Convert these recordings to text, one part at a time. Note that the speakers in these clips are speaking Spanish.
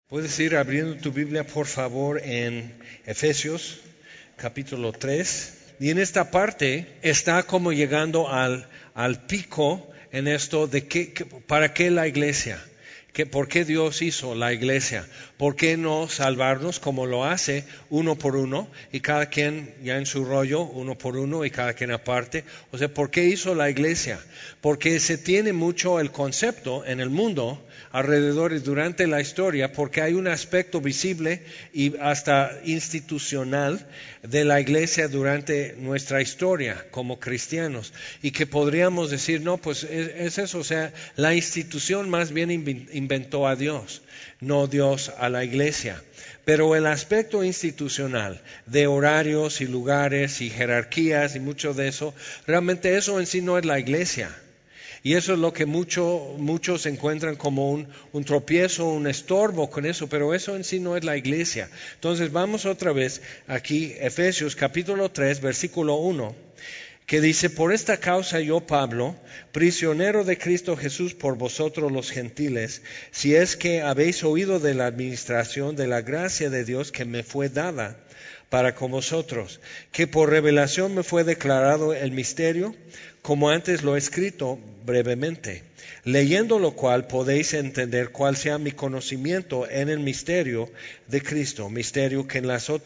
Puedes ir abriendo tu Biblia, por favor, en Efesios, capítulo 3. Y en esta parte está como llegando al pico en esto de ¿para qué la iglesia? ¿Por qué Dios hizo la iglesia? ¿Por qué no salvarnos como lo hace uno por uno y cada quien ya en su rollo, uno por uno y cada quien aparte? O sea, ¿por qué hizo la iglesia? Porque se tiene mucho el concepto en el mundo alrededor y durante la historia, porque hay un aspecto visible y hasta institucional de la iglesia durante nuestra historia como cristianos, y que podríamos decir, no, pues es eso, o sea, la institución más bien inventó a Dios, no Dios a la iglesia. Pero el aspecto institucional de horarios y lugares y jerarquías y mucho de eso, realmente eso en sí no es la iglesia. Y eso es lo que muchos encuentran como un tropiezo, un estorbo con eso, pero eso en sí no es la iglesia. Entonces vamos otra vez aquí, Efesios capítulo 3, versículo 1, que dice: por esta causa yo, Pablo, prisionero de Cristo Jesús por vosotros los gentiles, si es que habéis oído de la administración de la gracia de Dios que me fue dada para con vosotros, que por revelación me fue declarado el misterio, como antes lo he escrito brevemente, leyendo lo cual podéis entender cuál sea mi conocimiento en el misterio de Cristo, misterio que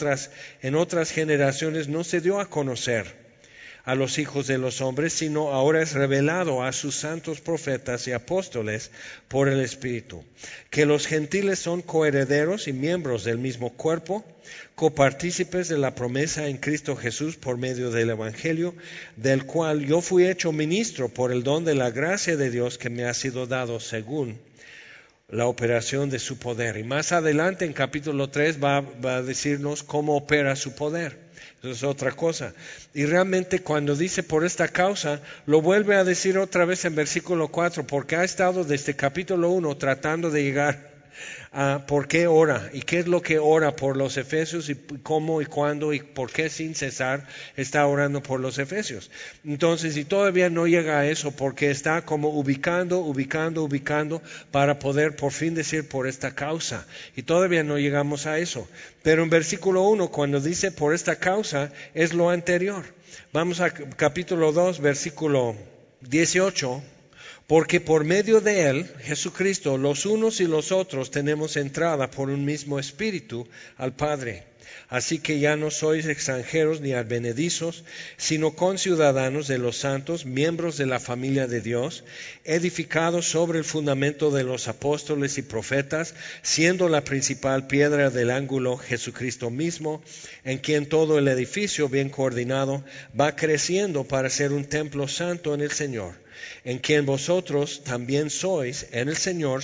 en otras generaciones no se dio a conocer a los hijos de los hombres, sino ahora es revelado a sus santos profetas y apóstoles por el Espíritu, que los gentiles son coherederos y miembros del mismo cuerpo, copartícipes de la promesa en Cristo Jesús por medio del Evangelio, del cual yo fui hecho ministro por el don de la gracia de Dios que me ha sido dado según la operación de su poder. Y más adelante en capítulo 3 va a decirnos cómo opera su poder. Eso es otra cosa. Y realmente cuando dice por esta causa, lo vuelve a decir otra vez en versículo 4, porque ha estado desde capítulo 1 tratando de llegar a por qué ora y qué es lo que ora por los efesios y cómo y cuándo y por qué sin cesar está orando por los efesios. Entonces, y todavía no llega a eso porque está como ubicando para poder por fin decir por esta causa. Y todavía no llegamos a eso. Pero en versículo 1, cuando dice por esta causa, es lo anterior. Vamos a capítulo 2, versículo 18. Porque por medio de Él, Jesucristo, los unos y los otros tenemos entrada por un mismo Espíritu al Padre. Así que ya no sois extranjeros ni advenedizos, sino conciudadanos de los santos, miembros de la familia de Dios, edificados sobre el fundamento de los apóstoles y profetas, siendo la principal piedra del ángulo Jesucristo mismo, en quien todo el edificio bien coordinado va creciendo para ser un templo santo en el Señor, en quien vosotros también sois, en el Señor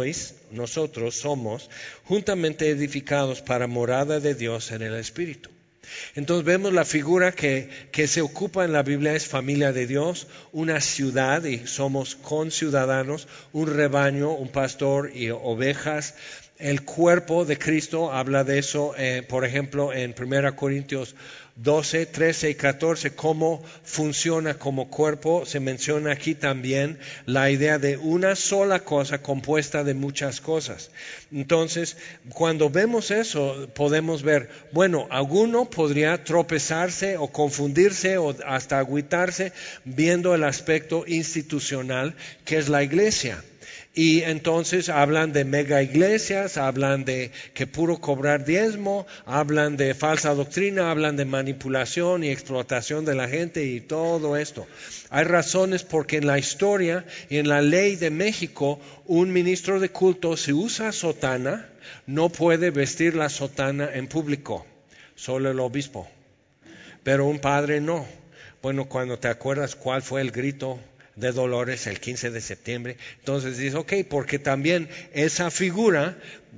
nosotros somos, juntamente edificados para morada de Dios en el Espíritu. Entonces vemos la figura que se ocupa en la Biblia es familia de Dios, una ciudad y somos conciudadanos, un rebaño, un pastor y ovejas. El cuerpo de Cristo habla de eso, por ejemplo, en 1 Corintios 12, 13 y 14, cómo funciona como cuerpo. Se menciona aquí también la idea de una sola cosa compuesta de muchas cosas. Entonces, cuando vemos eso, podemos ver, bueno, alguno podría tropezarse o confundirse o hasta agüitarse viendo el aspecto institucional que es la iglesia. Y entonces hablan de mega iglesias, hablan de que puro cobrar diezmo, hablan de falsa doctrina, hablan de manipulación y explotación de la gente y todo esto. Hay razones porque en la historia y en la ley de México, un ministro de culto, si usa sotana, no puede vestir la sotana en público, solo el obispo. Pero un padre no. Bueno, cuando te acuerdas cuál fue el grito de Dolores el 15 de septiembre. Entonces dice, ok, porque también esa figura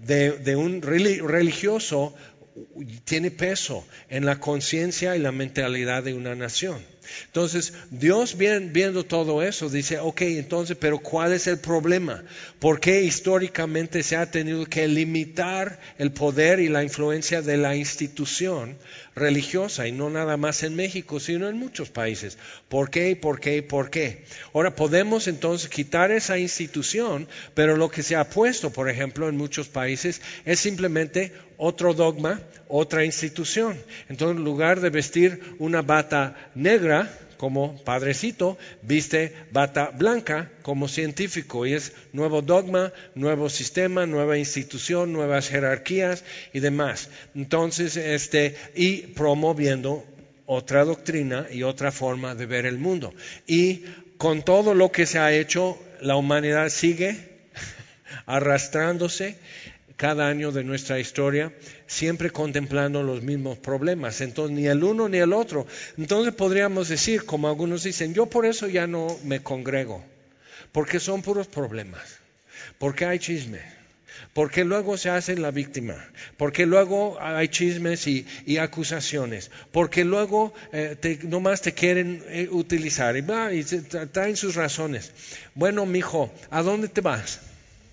de un religioso tiene peso en la conciencia y la mentalidad de una nación. Entonces, Dios viendo todo eso, dice, ok, entonces, pero ¿cuál es el problema? ¿Por qué históricamente se ha tenido que limitar el poder y la influencia de la institución religiosa? Y no nada más en México, sino en muchos países. ¿Por qué? ¿Por qué? ¿Por qué? Ahora, podemos entonces quitar esa institución, pero lo que se ha puesto, por ejemplo, en muchos países, es simplemente otro dogma, otra institución. Entonces, en lugar de vestir una bata negra como padrecito, viste bata blanca como científico, y es nuevo dogma, nuevo sistema, nueva institución, nuevas jerarquías y demás. Entonces, y promoviendo otra doctrina y otra forma de ver el mundo. Y con todo lo que se ha hecho, la humanidad sigue arrastrándose cada año de nuestra historia, siempre contemplando los mismos problemas. Entonces, ni el uno ni el otro. Entonces podríamos decir, como algunos dicen, yo por eso ya no me congrego, porque son puros problemas, porque hay chisme, porque luego se hace la víctima, porque luego hay chismes y acusaciones, porque luego nomás te quieren utilizar y traen sus razones. Bueno, mijo, ¿a dónde te vas?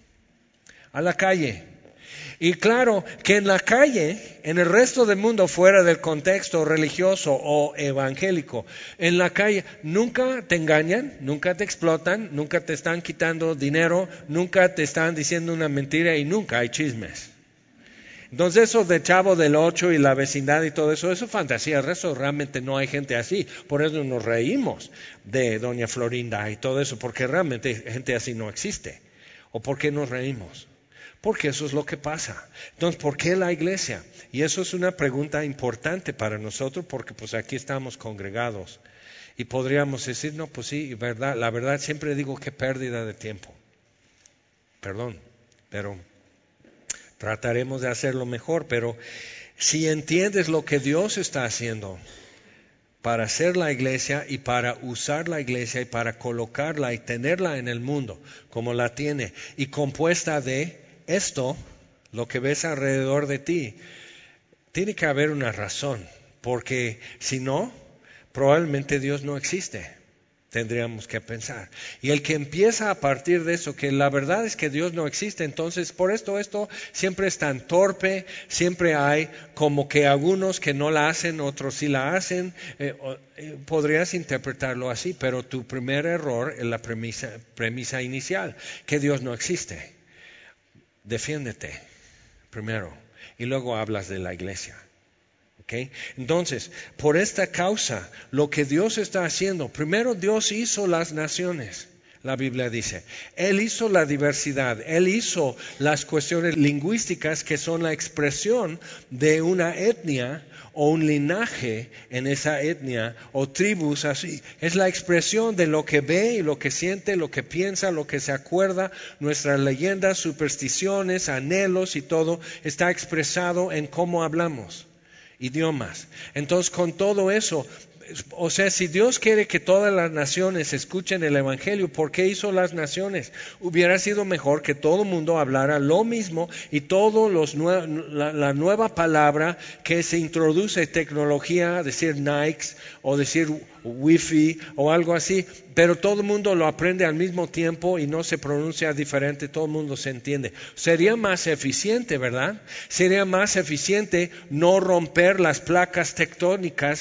A la calle. Y claro que en la calle, en el resto del mundo, fuera del contexto religioso o evangélico, en la calle nunca te engañan, nunca te explotan, nunca te están quitando dinero, nunca te están diciendo una mentira y nunca hay chismes. Entonces eso de Chavo del Ocho y la vecindad y todo eso, eso es fantasía. El resto realmente no hay gente así. Por eso nos reímos de Doña Florinda y todo eso, porque realmente gente así no existe. ¿O por qué nos reímos? Porque eso es lo que pasa. Entonces, ¿por qué la iglesia? Y eso es una pregunta importante para nosotros, porque pues aquí estamos congregados. Y podríamos decir, no, pues sí, verdad, la verdad siempre digo que pérdida de tiempo. Perdón, pero trataremos de hacerlo mejor. Pero si entiendes lo que Dios está haciendo para hacer la iglesia y para usar la iglesia y para colocarla y tenerla en el mundo como la tiene y compuesta de esto, lo que ves alrededor de ti, tiene que haber una razón, porque si no, probablemente Dios no existe. Tendríamos que pensar. Y el que empieza a partir de eso, que la verdad es que Dios no existe, entonces por esto siempre es tan torpe, siempre hay como que algunos que no la hacen, otros sí la hacen, podrías interpretarlo así, pero tu primer error es la premisa inicial, que Dios no existe. Defiéndete primero y luego hablas de la iglesia. ¿Okay? Entonces, por esta causa, lo que Dios está haciendo, primero Dios hizo las naciones, la Biblia dice. Él hizo la diversidad, Él hizo las cuestiones lingüísticas que son la expresión de una etnia o un linaje en esa etnia o tribus así. Es la expresión de lo que ve y lo que siente, lo que piensa, lo que se acuerda. Nuestras leyendas, supersticiones, anhelos y todo está expresado en cómo hablamos, idiomas. Entonces, con todo eso, o sea, si Dios quiere que todas las naciones escuchen el Evangelio, ¿por qué hizo las naciones? Hubiera sido mejor que todo el mundo hablara lo mismo y la nueva palabra que se introduce, tecnología, decir Nike o decir Wi-Fi o algo así, pero todo el mundo lo aprende al mismo tiempo y no se pronuncia diferente, todo el mundo se entiende. Sería más eficiente, ¿verdad? Sería más eficiente no romper las placas tectónicas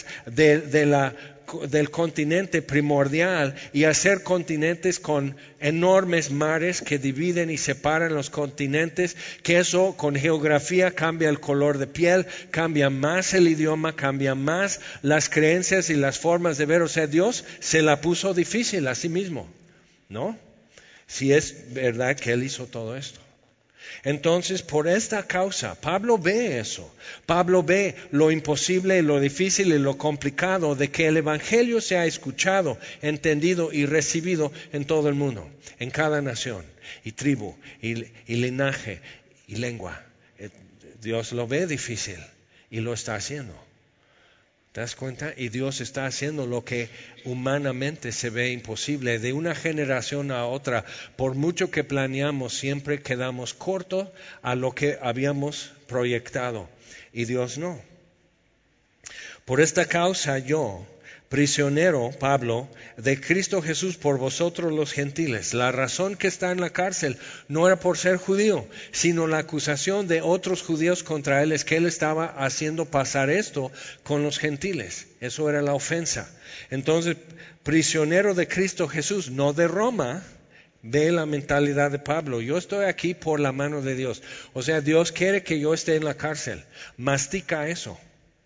del continente primordial y hacer continentes con enormes mares que dividen y separan los continentes, que eso con geografía cambia el color de piel, cambia más el idioma, cambia más las creencias y las formas de ver. O sea, Dios se la puso difícil a sí mismo, ¿no? Si es verdad que Él hizo todo esto. Entonces, por esta causa, Pablo ve eso. Pablo ve lo imposible, lo difícil y lo complicado de que el Evangelio sea escuchado, entendido y recibido en todo el mundo, en cada nación y tribu y linaje y lengua. Dios lo ve difícil y lo está haciendo. ¿Te das cuenta? Y Dios está haciendo lo que humanamente se ve imposible. De una generación a otra, por mucho que planeamos, siempre quedamos cortos a lo que habíamos proyectado. Y Dios no. Por esta causa yo, prisionero, Pablo, de Cristo Jesús por vosotros los gentiles. La razón que está en la cárcel no era por ser judío, sino la acusación de otros judíos contra él es que él estaba haciendo pasar esto con los gentiles. Eso era la ofensa. Entonces, prisionero de Cristo Jesús, no de Roma. Ve la mentalidad de Pablo. Yo estoy aquí por la mano de Dios. O sea, Dios quiere que yo esté en la cárcel. Mastica eso.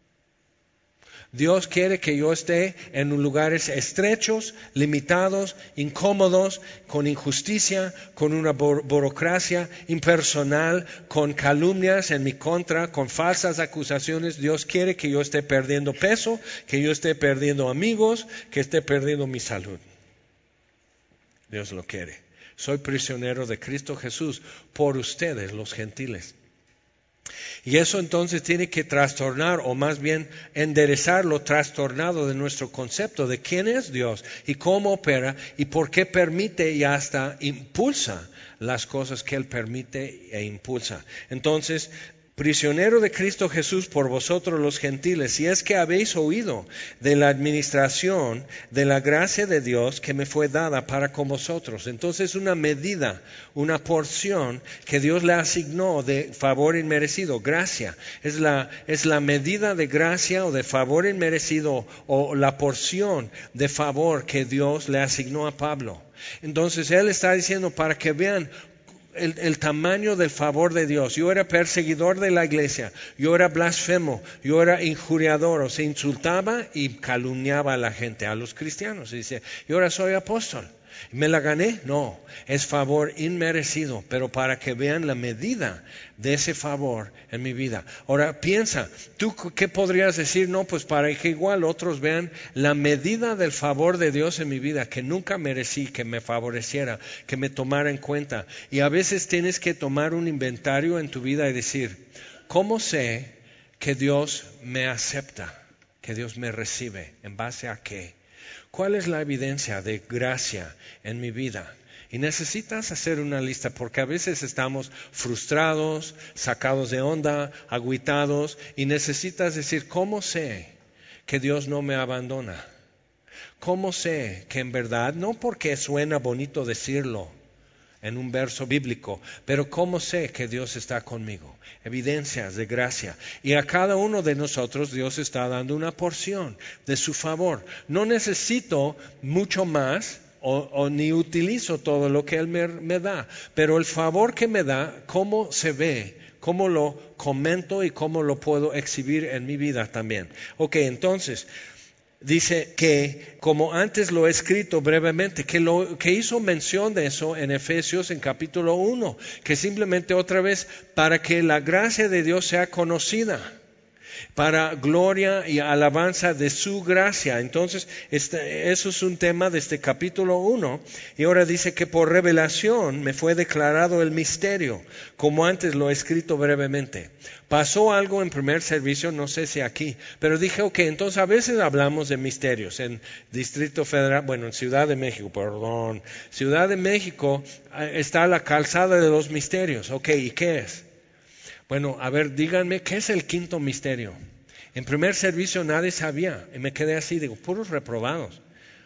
Dios quiere que yo esté en lugares estrechos, limitados, incómodos, con injusticia, con una burocracia impersonal, con calumnias en mi contra, con falsas acusaciones. Dios quiere que yo esté perdiendo peso, que yo esté perdiendo amigos, que esté perdiendo mi salud. Dios lo quiere. Soy prisionero de Cristo Jesús por ustedes, los gentiles. Y eso entonces tiene que trastornar, o más bien enderezar lo trastornado de nuestro concepto de quién es Dios y cómo opera y por qué permite y hasta impulsa las cosas que Él permite e impulsa. Entonces, prisionero de Cristo Jesús por vosotros los gentiles, si es que habéis oído de la administración de la gracia de Dios que me fue dada para con vosotros. Entonces una medida, una porción que Dios le asignó de favor inmerecido, gracia, es la medida de gracia o de favor inmerecido o la porción de favor que Dios le asignó a Pablo. Entonces él está diciendo para que vean el tamaño del favor de Dios. Yo era perseguidor de la iglesia, yo era blasfemo, yo era injuriador, o se insultaba y calumniaba a la gente, a los cristianos. Y dice, yo ahora soy apóstol. ¿Me la gané? No, es favor inmerecido, pero para que vean la medida de ese favor en mi vida. Ahora piensa, ¿tú qué podrías decir? No, pues para que igual otros vean la medida del favor de Dios en mi vida, que nunca merecí que me favoreciera, que me tomara en cuenta. Y a veces tienes que tomar un inventario en tu vida y decir, ¿cómo sé que Dios me acepta, que Dios me recibe? ¿En base a qué? ¿Cuál es la evidencia de gracia en mi vida? Y necesitas hacer una lista porque a veces estamos frustrados, sacados de onda, agüitados y necesitas decir, ¿cómo sé que Dios no me abandona? ¿Cómo sé que en verdad, no porque suena bonito decirlo en un verso bíblico, pero cómo sé que Dios está conmigo? Evidencias de gracia. Y a cada uno de nosotros Dios está dando una porción de su favor. No necesito mucho más o ni utilizo todo lo que Él me da, pero el favor que me da, ¿cómo se ve? ¿Cómo lo comento y cómo lo puedo exhibir en mi vida también? Ok, entonces dice que, como antes lo he escrito brevemente, que hizo mención de eso en Efesios en capítulo 1, que simplemente otra vez para que la gracia de Dios sea conocida, para gloria y alabanza de su gracia. Entonces, eso es un tema de este capítulo 1. Y ahora dice que por revelación me fue declarado el misterio, como antes lo he escrito brevemente. Pasó algo en primer servicio, no sé si aquí, pero dije, ok, entonces a veces hablamos de misterios. En Distrito Federal, bueno, en Ciudad de México, Ciudad de México está la calzada de los misterios. Ok, ¿y qué es? Bueno, a ver, díganme, ¿qué es el quinto misterio? En primer servicio nadie sabía, y me quedé así, digo, puros reprobados.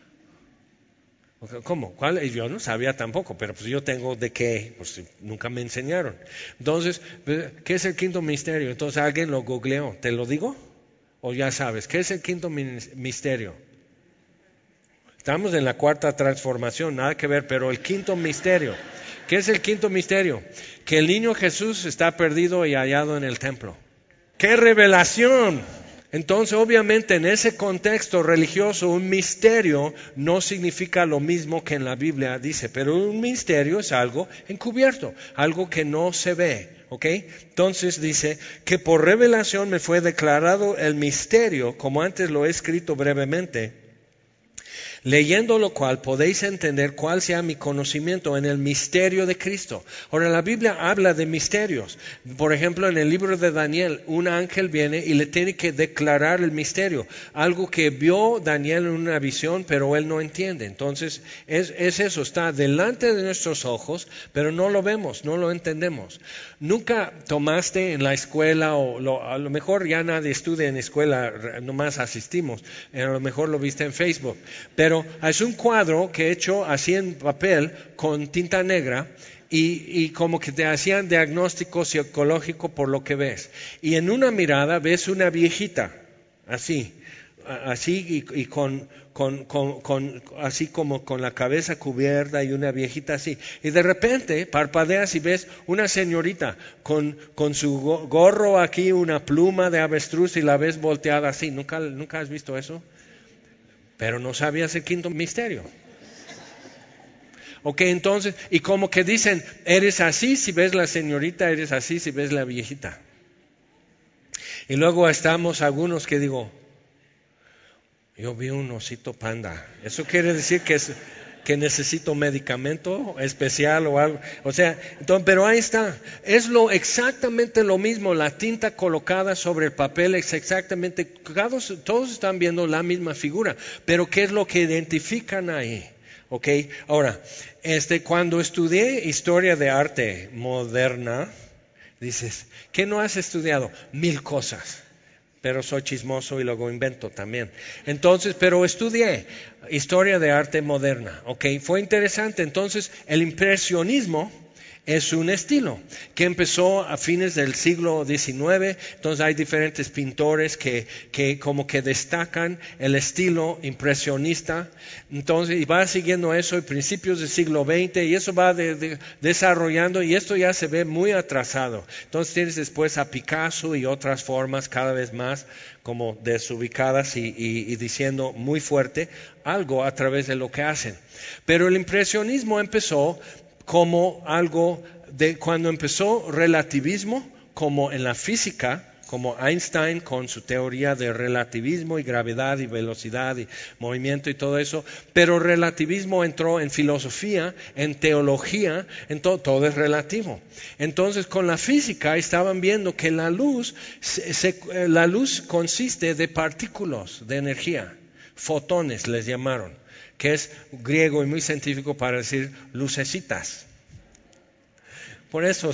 ¿Cómo? ¿Cuál? Yo no sabía tampoco, pero pues yo tengo de qué, pues nunca me enseñaron. Entonces, ¿qué es el quinto misterio? Entonces alguien lo googleó, ¿te lo digo? ¿O ya sabes? ¿Qué es el quinto misterio? Estamos en la cuarta transformación, nada que ver, pero el quinto misterio. ¿Qué es el quinto misterio? Que el niño Jesús está perdido y hallado en el templo. ¡Qué revelación! Entonces, obviamente, en ese contexto religioso, un misterio no significa lo mismo que en la Biblia dice, pero un misterio es algo encubierto, algo que no se ve, ¿ok? Entonces dice que por revelación me fue declarado el misterio, como antes lo he escrito brevemente, leyendo lo cual podéis entender cuál sea mi conocimiento en el misterio de Cristo. Ahora, la Biblia habla de misterios. Por ejemplo, en el libro de Daniel, un ángel viene y le tiene que declarar el misterio, algo que vio Daniel en una visión, pero él no entiende. Entonces, es eso, está delante de nuestros ojos, pero no lo vemos, no lo entendemos. Nunca tomaste en la escuela, a lo mejor ya nadie estudia en escuela, nomás asistimos, a lo mejor lo viste en Facebook, pero es un cuadro que he hecho así en papel con tinta negra y como que te hacían diagnóstico psicológico por lo que ves. Y en una mirada ves una viejita, así y así como con la cabeza cubierta y una viejita así. Y de repente parpadeas y ves una señorita con su gorro aquí, una pluma de avestruz y la ves volteada así. ¿Nunca has visto eso? Pero no sabías el quinto misterio. Ok, entonces, y como que dicen, eres así si ves la señorita, eres así si ves la viejita. Y luego estamos algunos que digo, yo vi un osito panda. ¿Eso quiere decir que necesito medicamento especial o algo? O sea, entonces, pero ahí está. Es exactamente lo mismo. La tinta colocada sobre el papel es exactamente, todos están viendo la misma figura. Pero ¿qué es lo que identifican ahí? Ok, ahora, cuando estudié historia de arte moderna, dices, ¿qué no has estudiado? 1000 cosas. Pero soy chismoso y luego invento también. Entonces, pero estudié historia de arte moderna, ¿ok? Fue interesante. Entonces, el impresionismo es un estilo que empezó a fines del siglo XIX. Entonces hay diferentes pintores que como que destacan el estilo impresionista. Entonces, y va siguiendo eso en principios del siglo XX y eso va desarrollando y esto ya se ve muy atrasado. Entonces tienes después a Picasso y otras formas cada vez más como desubicadas y diciendo muy fuerte algo a través de lo que hacen. Pero el impresionismo empezó como algo de cuando empezó relativismo, como en la física, como Einstein con su teoría de relativismo y gravedad y velocidad y movimiento y todo eso, pero relativismo entró en filosofía, en teología, en todo es relativo. Entonces con la física estaban viendo que la luz consiste de partículas de energía, fotones les llamaron, que es griego y muy científico para decir lucecitas. Por eso,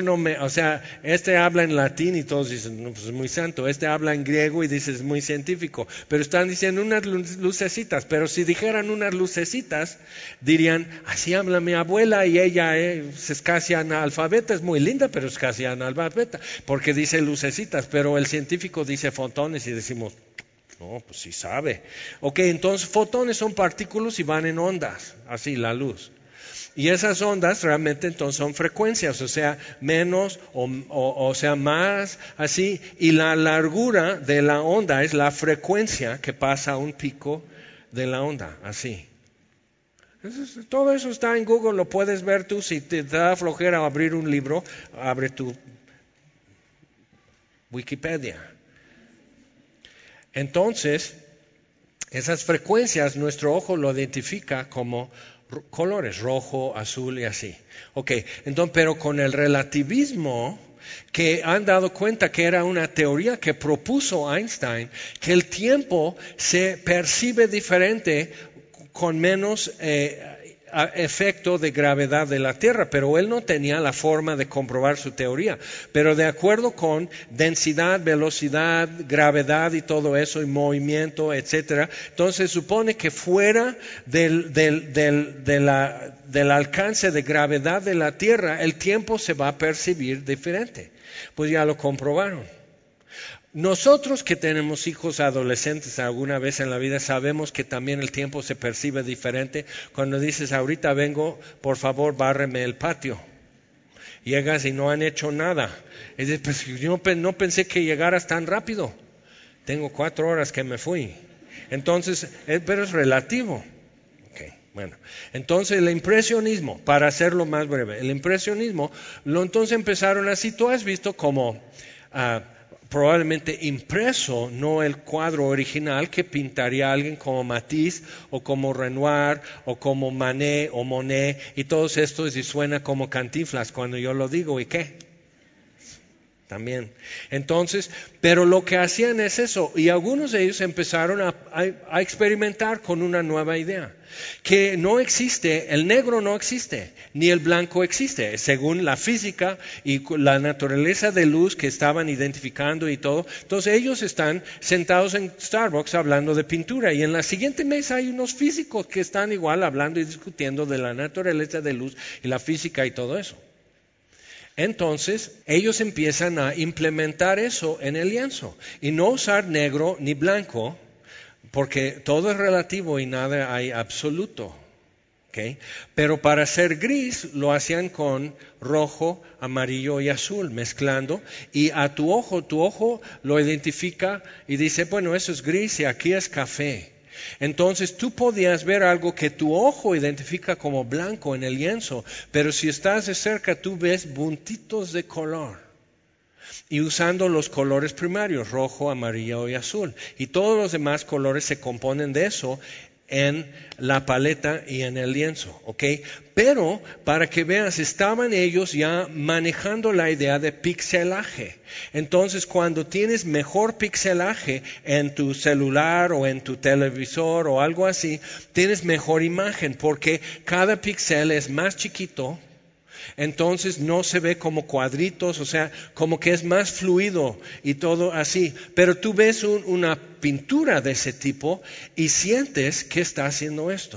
habla en latín y todos dicen, no, pues es muy santo. Habla en griego y dice, es muy científico. Pero están diciendo unas lucecitas. Pero si dijeran unas lucecitas, dirían, así habla mi abuela y ella es casi analfabeta. Es muy linda, pero es casi analfabeta. Porque dice lucecitas, pero el científico dice fotones y decimos, no, pues sí sabe. Ok, entonces fotones son partículas y van en ondas, así la luz. Y esas ondas realmente entonces son frecuencias, o sea, menos o sea más, así. Y la largura de la onda es la frecuencia que pasa a un pico de la onda, así. Todo eso está en Google, lo puedes ver tú. Si te da flojera abrir un libro, abre tu Wikipedia. Entonces, esas frecuencias, nuestro ojo lo identifica como colores, rojo, azul y así. Ok, entonces, pero con el relativismo, que han dado cuenta que era una teoría que propuso Einstein, que el tiempo se percibe diferente con menos efecto de gravedad de la Tierra, pero él no tenía la forma de comprobar su teoría. Pero de acuerdo con densidad, velocidad, gravedad y todo eso, y movimiento, etcétera, entonces se supone que fuera del alcance de gravedad de la Tierra, el tiempo se va a percibir diferente. Pues ya lo comprobaron. Nosotros que tenemos hijos adolescentes alguna vez en la vida sabemos que también el tiempo se percibe diferente. Cuando dices, ahorita vengo, por favor, bárreme el patio. Llegas y no han hecho nada. Y dices, pues yo no pensé que llegaras tan rápido. Tengo 4 horas que me fui. Entonces, pero es relativo. Okay, bueno, entonces el impresionismo, para hacerlo más breve, el impresionismo, entonces empezaron así. Tú has visto como probablemente impreso, no el cuadro original que pintaría alguien como Matisse o como Renoir o como Manet o Monet y todos estos, y suena como Cantinflas cuando yo lo digo. ¿Y qué? También. Entonces, pero lo que hacían es eso, y algunos de ellos empezaron a experimentar con una nueva idea, que no existe, el negro no existe, ni el blanco existe, según la física y la naturaleza de luz que estaban identificando y todo. Entonces ellos están sentados en Starbucks hablando de pintura, y en la siguiente mesa hay unos físicos que están igual hablando y discutiendo de la naturaleza de luz y la física y todo eso. Entonces, ellos empiezan a implementar eso en el lienzo y no usar negro ni blanco, porque todo es relativo y nada hay absoluto. ¿Okay? Pero para hacer gris lo hacían con rojo, amarillo y azul, mezclando, y a tu ojo lo identifica y dice, bueno, eso es gris y aquí es café. Entonces tú podías ver algo que tu ojo identifica como blanco en el lienzo, pero si estás de cerca tú ves puntitos de color. Y usando los colores primarios, rojo, amarillo y azul. Y todos los demás colores se componen de eso en la paleta y en el lienzo, ¿ok? Pero para que veas, estaban ellos ya manejando la idea de pixelaje. Entonces, cuando tienes mejor pixelaje en tu celular o en tu televisor o algo así, tienes mejor imagen porque cada píxel es más chiquito. Entonces no se ve como cuadritos, o sea, como que es más fluido y todo así. Pero tú ves una pintura de ese tipo y sientes que está haciendo esto,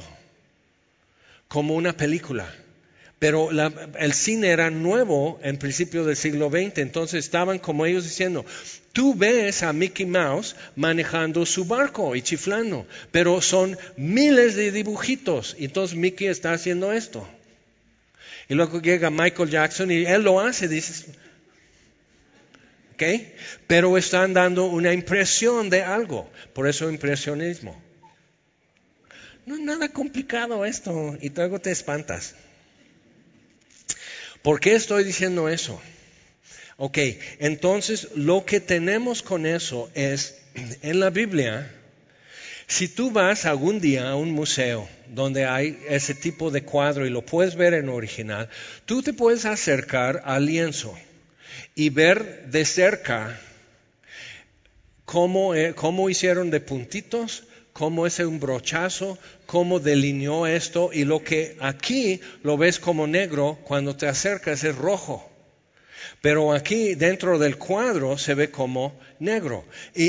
como una película. Pero el cine era nuevo en principio del siglo XX, entonces estaban como ellos diciendo, tú ves a Mickey Mouse manejando su barco y chiflando, pero son miles de dibujitos, y entonces Mickey está haciendo esto. Y luego llega Michael Jackson y él lo hace, dices, ¿ok? Pero están dando una impresión de algo, por eso impresionismo. No es nada complicado esto, y luego te espantas. ¿Por qué estoy diciendo eso? Ok, entonces lo que tenemos con eso es, en la Biblia, si tú vas algún día a un museo donde hay ese tipo de cuadro y lo puedes ver en original, tú te puedes acercar al lienzo y ver de cerca cómo hicieron de puntitos, cómo es un brochazo, cómo delineó esto, y lo que aquí lo ves como negro, cuando te acercas es rojo. Pero aquí dentro del cuadro se ve como negro.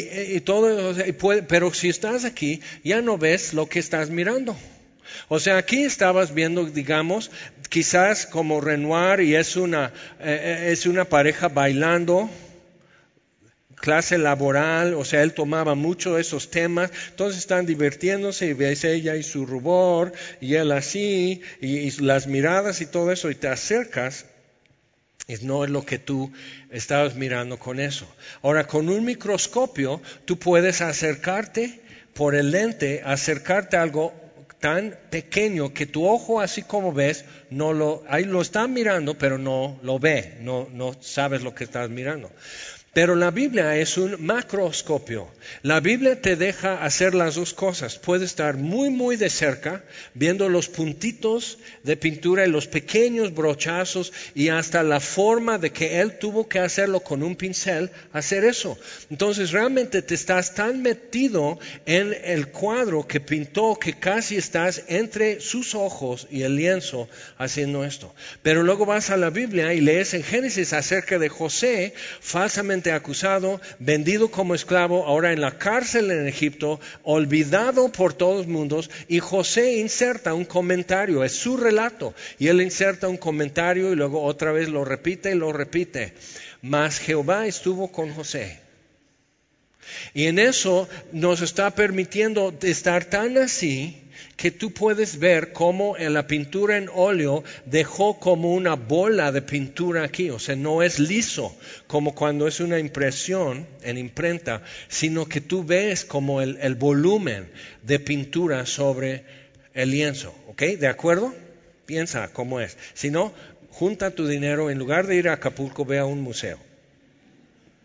Pero si estás aquí, ya no ves lo que estás mirando. O sea, aquí estabas viendo, digamos, quizás como Renoir, y es una pareja bailando, clase laboral, o sea, él tomaba mucho de esos temas, entonces están divirtiéndose y ves ella y su rubor, y él así, y las miradas y todo eso, y te acercas. No es lo que tú estabas mirando con eso. Ahora, con un microscopio, tú puedes acercarte por el lente, acercarte a algo tan pequeño que tu ojo, así como ves, ahí lo está mirando, pero no lo ve, no sabes lo que estás mirando. Pero la Biblia es un macroscopio. La Biblia te deja hacer las dos cosas. Puedes estar muy, muy de cerca, viendo los puntitos de pintura y los pequeños brochazos y hasta la forma de que él tuvo que hacerlo con un pincel, hacer eso. Entonces realmente te estás tan metido en el cuadro que pintó que casi estás entre sus ojos y el lienzo haciendo esto. Pero luego vas a la Biblia y lees en Génesis acerca de José, falsamente acusado, vendido como esclavo, ahora en la cárcel en Egipto, olvidado por todos los mundos, y José inserta un comentario, es su relato, y él inserta un comentario y luego otra vez lo repite y lo repite. Mas Jehová estuvo con José. Y en eso nos está permitiendo estar tan así que tú puedes ver cómo en la pintura en óleo dejó como una bola de pintura aquí. O sea, no es liso como cuando es una impresión en imprenta, sino que tú ves como el volumen de pintura sobre el lienzo. ¿Ok? ¿De acuerdo? Piensa cómo es. Si no, junta tu dinero, en lugar de ir a Acapulco, ve a un museo.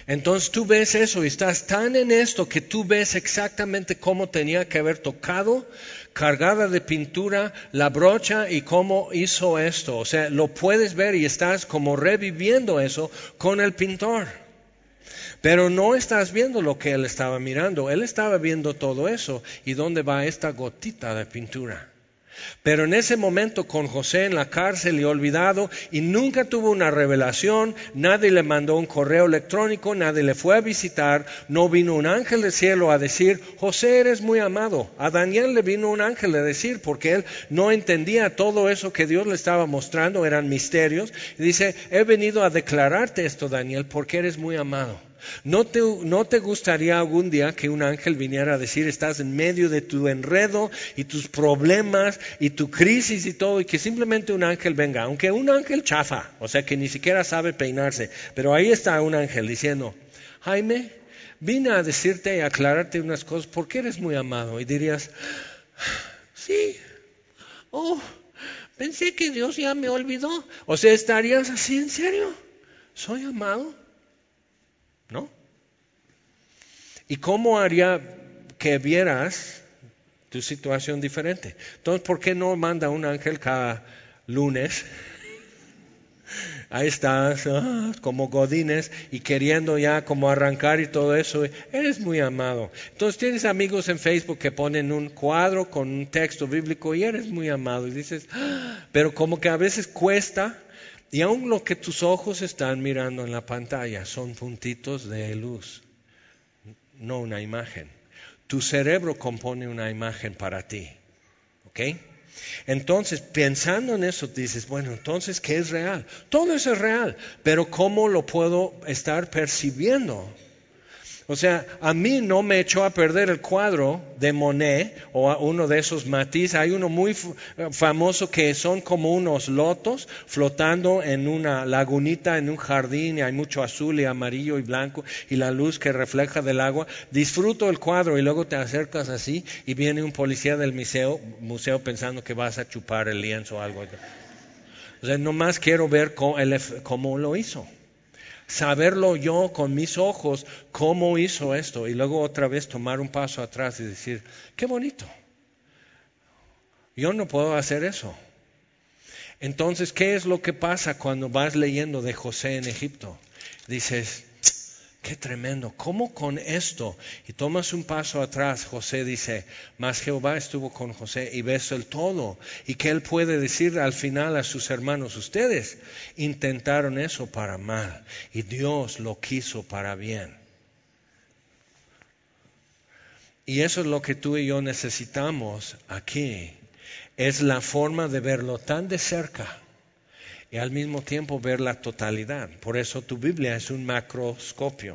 Entonces tú ves eso y estás tan en esto que tú ves exactamente cómo tenía que haber tocado, cargada de pintura, la brocha y cómo hizo esto. O sea, lo puedes ver y estás como reviviendo eso con el pintor. Pero no estás viendo lo que él estaba mirando. Él estaba viendo todo eso y dónde va esta gotita de pintura. Pero en ese momento con José en la cárcel y olvidado y nunca tuvo una revelación, nadie le mandó un correo electrónico, nadie le fue a visitar, no vino un ángel del cielo a decir, José eres muy amado. A Daniel le vino un ángel a decir porque él no entendía todo eso que Dios le estaba mostrando, eran misterios. Y dice, he venido a declararte esto, Daniel, porque eres muy amado. ¿No te gustaría algún día que un ángel viniera a decir, estás en medio de tu enredo y tus problemas y tu crisis y todo, y que simplemente un ángel venga, aunque un ángel chafa, o sea que ni siquiera sabe peinarse, pero ahí está un ángel diciendo, Jaime, vine a decirte y aclararte unas cosas porque eres muy amado? Y dirías, sí, pensé que Dios ya me olvidó. O sea, ¿estarías así en serio? ¿Soy amado? ¿No? ¿Y cómo haría que vieras tu situación diferente? Entonces, ¿por qué no manda un ángel cada lunes? Ahí estás, como godines y queriendo ya como arrancar y todo eso. Eres muy amado. Entonces tienes amigos en Facebook que ponen un cuadro con un texto bíblico y eres muy amado. Y dices, pero como que a veces cuesta. Y aún lo que tus ojos están mirando en la pantalla son puntitos de luz, no una imagen. Tu cerebro compone una imagen para ti. ¿Ok? Entonces, pensando en eso, dices, bueno, entonces, ¿qué es real? Todo eso es real, pero ¿cómo lo puedo estar percibiendo? O sea, a mí no me echó a perder el cuadro de Monet o uno de esos Matisse. Hay uno muy famoso que son como unos lotos flotando en una lagunita, en un jardín, y hay mucho azul y amarillo y blanco y la luz que refleja del agua. Disfruto el cuadro y luego te acercas así y viene un policía del museo pensando que vas a chupar el lienzo o algo. O sea, nomás quiero ver cómo lo hizo. Saberlo yo con mis ojos, cómo hizo esto, y luego otra vez tomar un paso atrás y decir, qué bonito. Yo no puedo hacer eso. Entonces, ¿qué es lo que pasa cuando vas leyendo de José en Egipto? Dices, qué tremendo, ¿cómo con esto? Y tomas un paso atrás, José dice, mas Jehová estuvo con José y ves el todo. Y que él puede decir al final a sus hermanos, ustedes intentaron eso para mal y Dios lo quiso para bien. Y eso es lo que tú y yo necesitamos aquí. Es la forma de verlo tan de cerca y al mismo tiempo ver la totalidad. Por eso tu Biblia es un macroscopio.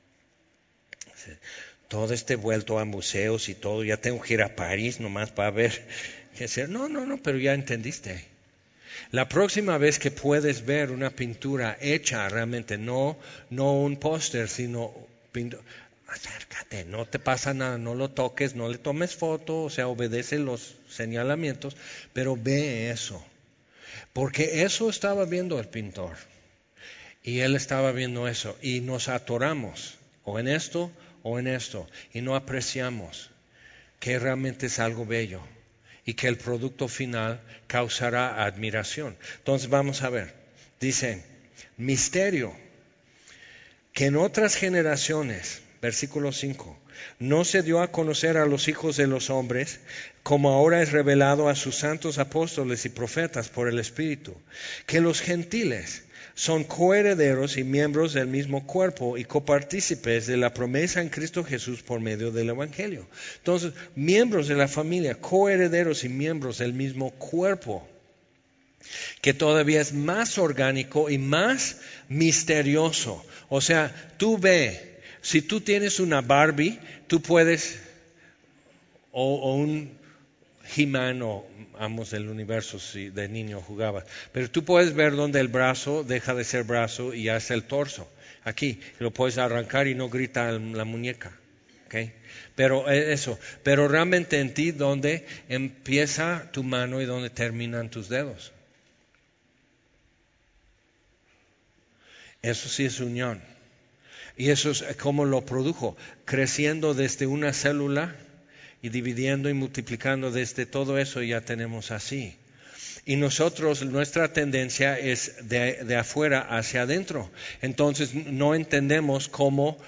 Todo vuelto a museos y todo, ya tengo que ir a París nomás para ver qué hacer. No, pero ya entendiste. La próxima vez que puedes ver una pintura hecha realmente, no un póster, sino acércate, no te pasa nada, no lo toques, no le tomes foto, o sea, obedece los señalamientos, pero ve eso. Porque eso estaba viendo el pintor. Y él estaba viendo eso. Y nos atoramos o en esto y no apreciamos que realmente es algo bello y que el producto final causará admiración. Entonces vamos a ver, dice, misterio que en otras generaciones, versículo 5, no se dio a conocer a los hijos de los hombres, como ahora es revelado a sus santos apóstoles y profetas por el Espíritu, que los gentiles son coherederos y miembros del mismo cuerpo y copartícipes de la promesa en Cristo Jesús por medio del Evangelio. Entonces, miembros de la familia, coherederos y miembros del mismo cuerpo, que todavía es más orgánico y más misterioso. O sea, tú ve, si tú tienes una Barbie, tú puedes, o un He-Man o Amos del Universo, si de niño jugabas. Pero tú puedes ver donde el brazo deja de ser brazo y ya es el torso. Aquí lo puedes arrancar y no grita la muñeca. ¿Okay? Pero realmente en ti donde empieza tu mano y donde terminan tus dedos. Eso sí es unión. Y eso es cómo lo produjo, creciendo desde una célula y dividiendo y multiplicando desde todo eso, ya tenemos así. Y nosotros, nuestra tendencia es de afuera hacia adentro. Entonces no entendemos cómo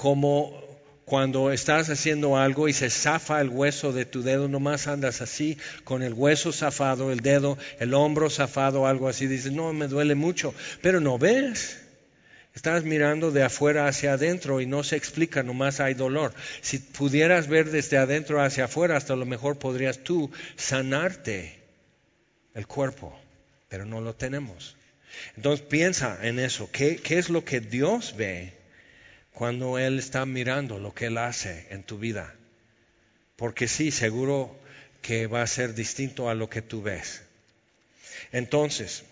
cuando estás haciendo algo y se zafa el hueso de tu dedo, nomás andas así, con el hueso zafado, el dedo, el hombro zafado, algo así, dices, no, me duele mucho, pero no ves. Estás mirando de afuera hacia adentro y no se explica, nomás hay dolor. Si pudieras ver desde adentro hacia afuera, hasta lo mejor podrías tú sanarte el cuerpo, pero no lo tenemos. Entonces piensa en eso. ¿Qué es lo que Dios ve cuando Él está mirando lo que Él hace en tu vida? Porque sí, seguro que va a ser distinto a lo que tú ves. Entonces,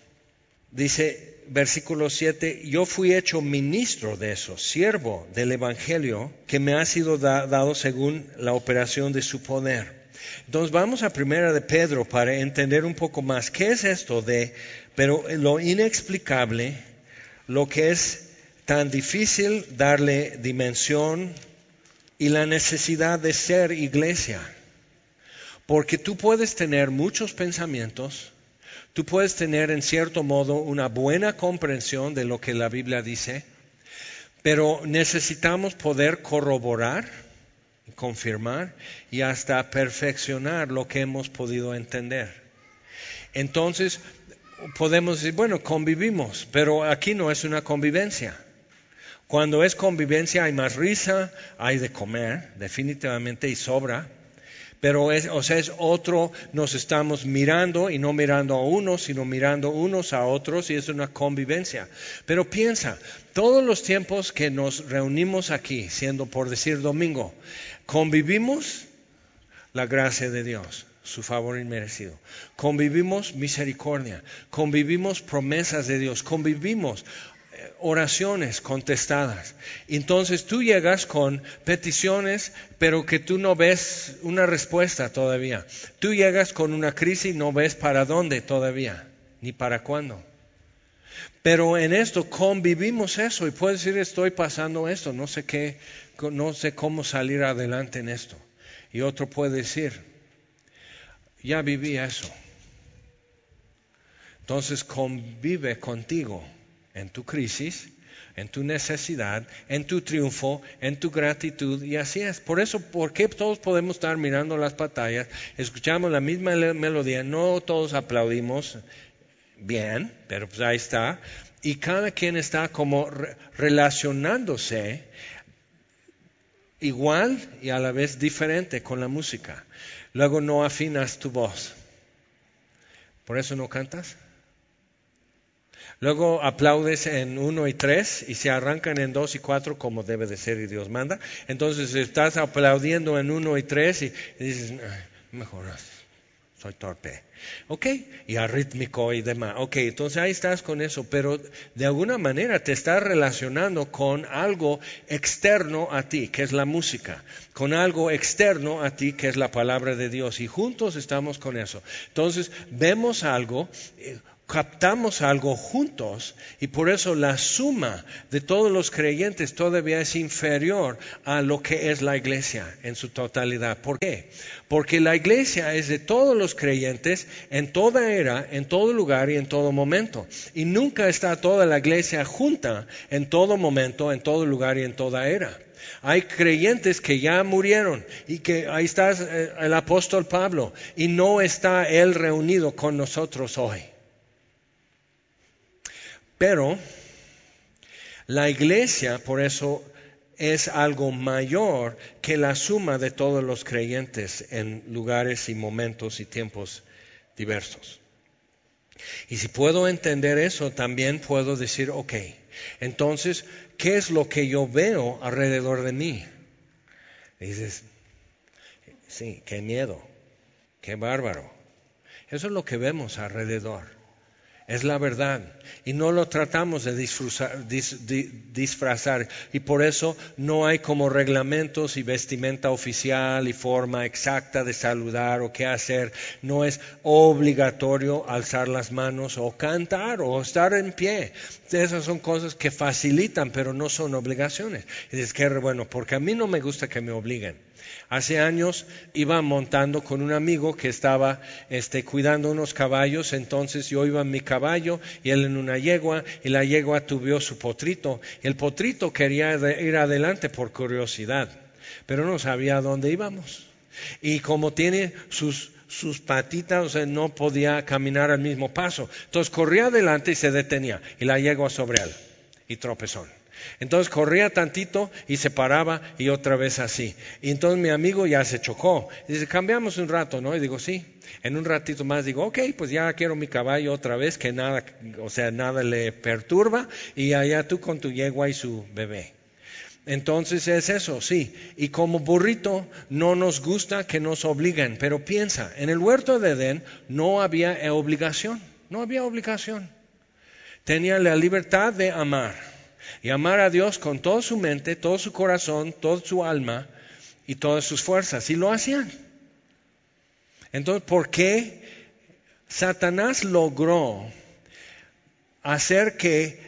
dice versículo 7, yo fui hecho ministro de eso, siervo del Evangelio que me ha sido dado según la operación de su poder. Entonces vamos a primera de Pedro para entender un poco más qué es esto pero lo inexplicable, lo que es tan difícil darle dimensión y la necesidad de ser iglesia. Porque tú puedes tener muchos pensamientos, tú puedes tener en cierto modo una buena comprensión de lo que la Biblia dice, pero necesitamos poder corroborar, confirmar y hasta perfeccionar lo que hemos podido entender. Entonces podemos decir, bueno, convivimos, pero aquí no es una convivencia. Cuando es convivencia hay más risa, hay de comer, definitivamente, y sobra. Pero es otro, nos estamos mirando y no mirando a unos, sino mirando unos a otros, y es una convivencia. Pero piensa, todos los tiempos que nos reunimos aquí, siendo por decir domingo, convivimos la gracia de Dios, su favor inmerecido. Convivimos misericordia, convivimos promesas de Dios, convivimos oraciones contestadas. Entonces tú llegas con peticiones, pero que tú no ves una respuesta todavía. Tú llegas con una crisis y no ves para dónde todavía, ni para cuándo. Pero en esto convivimos eso y puedes decir, estoy pasando esto, no sé cómo salir adelante en esto. Y otro puede decir, ya viví eso. Entonces convive contigo en tu crisis, en tu necesidad, en tu triunfo, en tu gratitud, y así es. Por eso, ¿por qué todos podemos estar mirando las pantallas, escuchamos la misma melodía, no todos aplaudimos bien, pero pues ahí está, y cada quien está como relacionándose igual y a la vez diferente con la música? Luego no afinas tu voz, ¿por eso no cantas? Luego aplaudes en 1 y 3 y se arrancan en 2 y 4 como debe de ser y Dios manda. Entonces estás aplaudiendo en 1 y 3 y dices, mejor soy torpe. Ok, y arrítmico y demás. Ok, entonces ahí estás con eso, pero de alguna manera te estás relacionando con algo externo a ti, que es la música, con algo externo a ti, que es la palabra de Dios, y juntos estamos con eso. Entonces vemos algo, captamos algo juntos, y por eso la suma de todos los creyentes todavía es inferior a lo que es la iglesia en su totalidad. ¿Por qué? Porque la iglesia es de todos los creyentes en toda era, en todo lugar y en todo momento. Y nunca está toda la iglesia junta en todo momento, en todo lugar y en toda era. Hay creyentes que ya murieron y que ahí está el apóstol Pablo y no está él reunido con nosotros hoy. Pero la iglesia, por eso, es algo mayor que la suma de todos los creyentes en lugares y momentos y tiempos diversos. Y si puedo entender eso, también puedo decir, ok, entonces, ¿qué es lo que yo veo alrededor de mí? Y dices, sí, qué miedo, qué bárbaro. Eso es lo que vemos alrededor. Es la verdad. Y no lo tratamos de disfrazar. Y por eso no hay como reglamentos y vestimenta oficial y forma exacta de saludar o qué hacer. No es obligatorio alzar las manos o cantar o estar en pie. Esas son cosas que facilitan, pero no son obligaciones. Y dices, qué bueno, porque a mí no me gusta que me obliguen. Hace años iba montando con un amigo que estaba cuidando unos caballos, entonces yo iba en mi caballo y él en una yegua, y la yegua tuvo su potrito. El potrito quería ir adelante por curiosidad, pero no sabía a dónde íbamos. Y como tiene sus patitas, o sea, no podía caminar al mismo paso. Entonces corría adelante y se detenía, y la yegua sobre él, y tropezón. Entonces corría tantito y se paraba y otra vez así. Y entonces mi amigo ya se chocó. Y dice, cambiamos un rato, ¿no? Y digo, sí. En un ratito más digo, ok, pues ya quiero mi caballo otra vez, que nada, o sea, nada le perturba. Y allá tú con tu yegua y su bebé. Entonces es eso, sí. Y como burrito no nos gusta que nos obliguen. Pero piensa, en el huerto de Edén no había obligación. No había obligación. Tenían la libertad de amar. Y amar a Dios con toda su mente, todo su corazón, toda su alma y todas sus fuerzas. Y lo hacían. Entonces, ¿por qué Satanás logró hacer que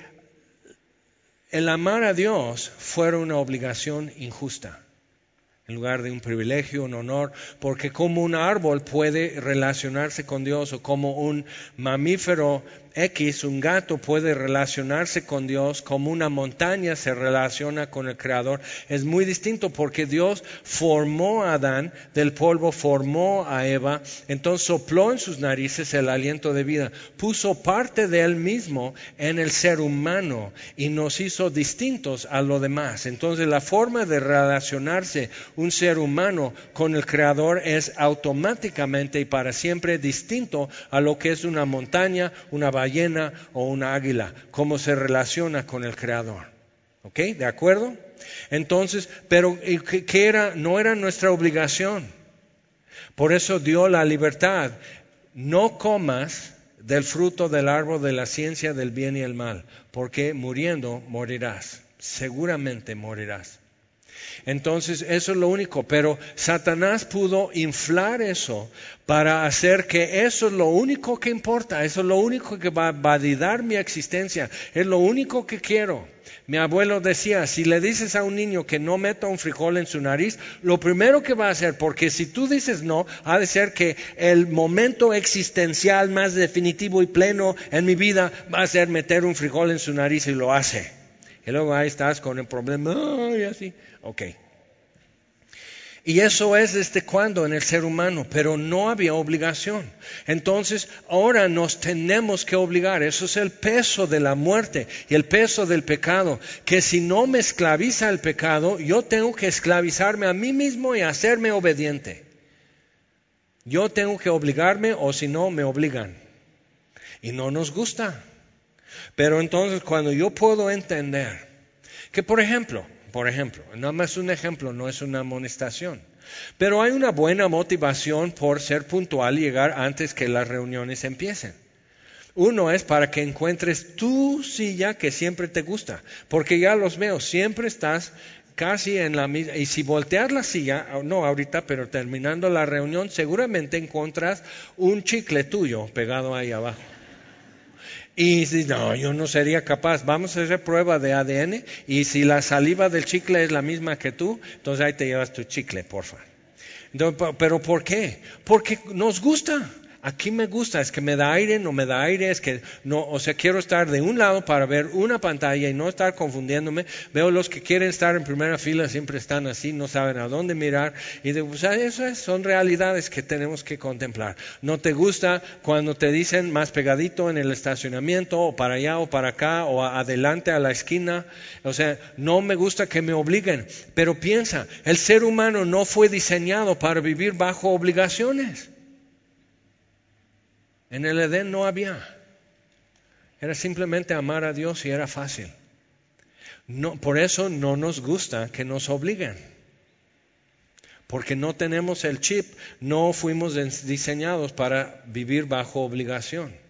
el amar a Dios fuera una obligación injusta? En lugar de un privilegio, un honor, porque como un árbol puede relacionarse con Dios, o como un mamífero X, un gato puede relacionarse con Dios, como una montaña se relaciona con el Creador, es muy distinto porque Dios formó a Adán del polvo, formó a Eva, entonces sopló en sus narices el aliento de vida, puso parte de Él mismo en el ser humano y nos hizo distintos a lo demás. Entonces la forma de relacionarse un ser humano con el Creador es automáticamente y para siempre distinto a lo que es una montaña, una ballena o una águila, cómo se relaciona con el Creador. ¿Ok? ¿De acuerdo? Entonces, pero ¿qué era? No era nuestra obligación. Por eso dio la libertad. No comas del fruto del árbol de la ciencia del bien y el mal, porque muriendo morirás. Seguramente morirás. Entonces eso es lo único, pero Satanás pudo inflar eso para hacer que eso es lo único que importa, eso es lo único que va a validar mi existencia, es lo único que quiero. Mi abuelo decía, si le dices a un niño que no meta un frijol en su nariz, lo primero que va a hacer, porque si tú dices no, ha de ser que el momento existencial más definitivo y pleno en mi vida va a ser meter un frijol en su nariz y lo hace. Y luego ahí estás con el problema, y así. Ok. Y eso es desde cuando en el ser humano, pero no había obligación. Entonces, ahora nos tenemos que obligar. Eso es el peso de la muerte y el peso del pecado. Que si no me esclaviza el pecado, yo tengo que esclavizarme a mí mismo y hacerme obediente. Yo tengo que obligarme o si no, me obligan. Y no nos gusta. Pero entonces cuando yo puedo entender que por ejemplo, nada más un ejemplo, no es una amonestación, pero hay una buena motivación por ser puntual y llegar antes que las reuniones empiecen. Uno es para que encuentres tu silla que siempre te gusta, porque ya los veo, siempre estás casi en la misma, y si volteas la silla, no ahorita, pero terminando la reunión, seguramente encuentras un chicle tuyo pegado ahí abajo. Y si no, yo no sería capaz, vamos a hacer prueba de ADN y si la saliva del chicle es la misma que tú, entonces ahí te llevas tu chicle, porfa. Entonces, ¿pero por qué? Porque nos gusta. Aquí me gusta, es que me da aire, no me da aire, es que no, o sea, quiero estar de un lado para ver una pantalla y no estar confundiéndome. Veo los que quieren estar en primera fila, siempre están así, no saben a dónde mirar. Y digo, o sea, son realidades que tenemos que contemplar. No te gusta cuando te dicen más pegadito en el estacionamiento, o para allá o para acá, o adelante a la esquina. O sea, no me gusta que me obliguen. Pero piensa, el ser humano no fue diseñado para vivir bajo obligaciones. En el Edén no había. Era simplemente amar a Dios y era fácil. No, por eso no nos gusta que nos obliguen. Porque no tenemos el chip, no fuimos diseñados para vivir bajo obligación.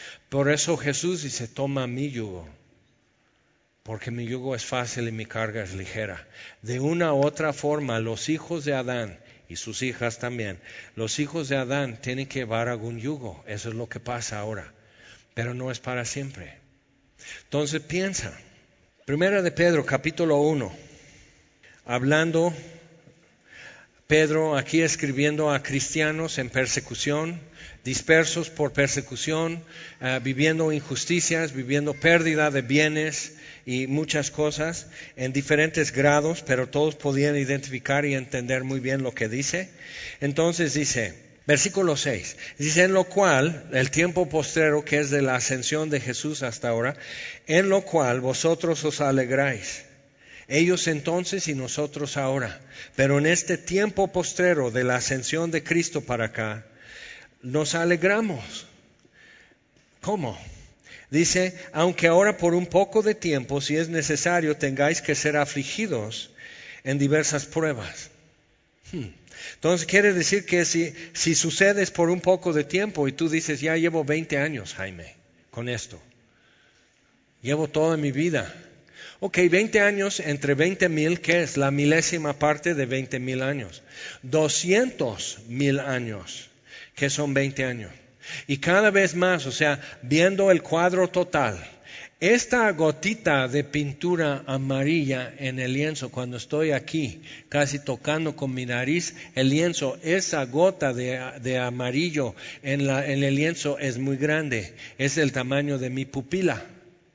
Por eso Jesús dice, toma mi yugo, porque mi yugo es fácil y mi carga es ligera. De una u otra forma, los hijos de Adán y sus hijas también, los hijos de Adán tienen que llevar algún yugo. Eso es lo que pasa ahora, pero no es para siempre. Entonces piensa, Primera de Pedro, capítulo 1, hablando, Pedro aquí escribiendo a cristianos en persecución, dispersos por persecución, viviendo injusticias, viviendo pérdida de bienes y muchas cosas en diferentes grados, pero todos podían identificar y entender muy bien lo que dice. Entonces dice, versículo 6, dice, en lo cual, el tiempo postrero que es de la ascensión de Jesús hasta ahora, en lo cual vosotros os alegráis. Ellos entonces y nosotros ahora. Pero en este tiempo postrero de la ascensión de Cristo para acá, nos alegramos. ¿Cómo? Dice, aunque ahora por un poco de tiempo, si es necesario, tengáis que ser afligidos en diversas pruebas. Entonces quiere decir que si sucedes por un poco de tiempo y tú dices, ya llevo 20 años, Jaime, con esto. Llevo toda mi vida. Ok, 20 años entre 20,000, ¿qué es? La milésima parte de 20,000 años. 200,000 años, que son 20 años. Y cada vez más, o sea, viendo el cuadro total, esta gotita de pintura amarilla en el lienzo, cuando estoy aquí, casi tocando con mi nariz el lienzo, esa gota de amarillo en el lienzo es muy grande, es el tamaño de mi pupila.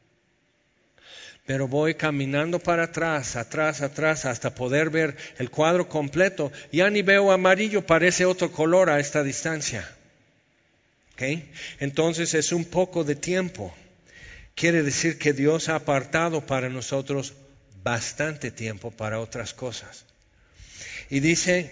Pero voy caminando para atrás, hasta poder ver el cuadro completo. Ya ni veo amarillo, parece otro color a esta distancia. ¿Okay? Entonces es un poco de tiempo. Quiere decir que Dios ha apartado para nosotros bastante tiempo para otras cosas. Y dice,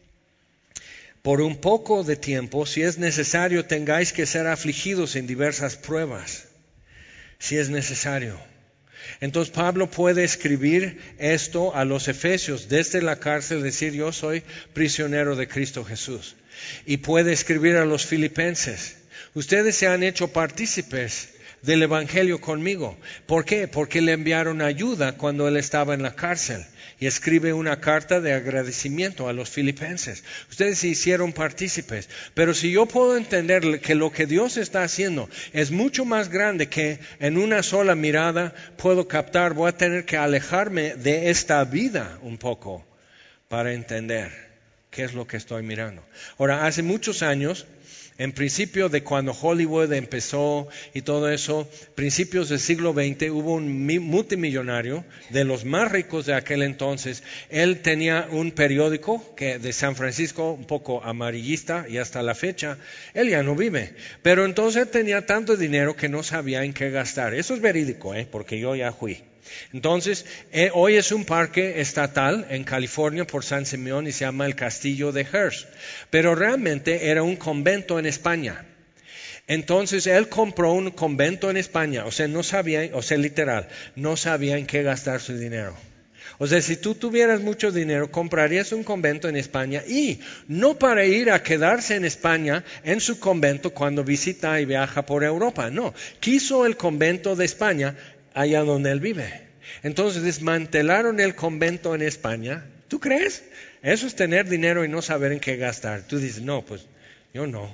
por un poco de tiempo, si es necesario, tengáis que ser afligidos en diversas pruebas. Si es necesario. Entonces Pablo puede escribir esto a los efesios desde la cárcel, decir yo soy prisionero de Cristo Jesús. Y puede escribir a los filipenses, ustedes se han hecho partícipes del evangelio conmigo. ¿Por qué? Porque le enviaron ayuda cuando él estaba en la cárcel. Y escribe una carta de agradecimiento a los filipenses. Ustedes se hicieron partícipes. Pero si yo puedo entender que lo que Dios está haciendo es mucho más grande que en una sola mirada puedo captar, voy a tener que alejarme de esta vida un poco para entender qué es lo que estoy mirando. Ahora, hace muchos años, en principio de cuando Hollywood empezó y todo eso, principios del siglo XX, hubo un multimillonario de los más ricos de aquel entonces. Él tenía un periódico de San Francisco, un poco amarillista, y hasta la fecha, él ya no vive. Pero entonces él tenía tanto dinero que no sabía en qué gastar. Eso es verídico, porque yo ya fui. Entonces, hoy es un parque estatal en California por San Simeón y se llama el Castillo de Hearst. Pero realmente era un convento en España. Entonces, él compró un convento en España. O sea, no sabía, literal, no sabía en qué gastar su dinero. O sea, si tú tuvieras mucho dinero, comprarías un convento en España y no para ir a quedarse en España en su convento cuando visita y viaja por Europa. No, quiso el convento de España allá donde él vive. Entonces desmantelaron el convento en España. ¿Tú crees? Eso es tener dinero y no saber en qué gastar. Tú dices, no, pues yo no.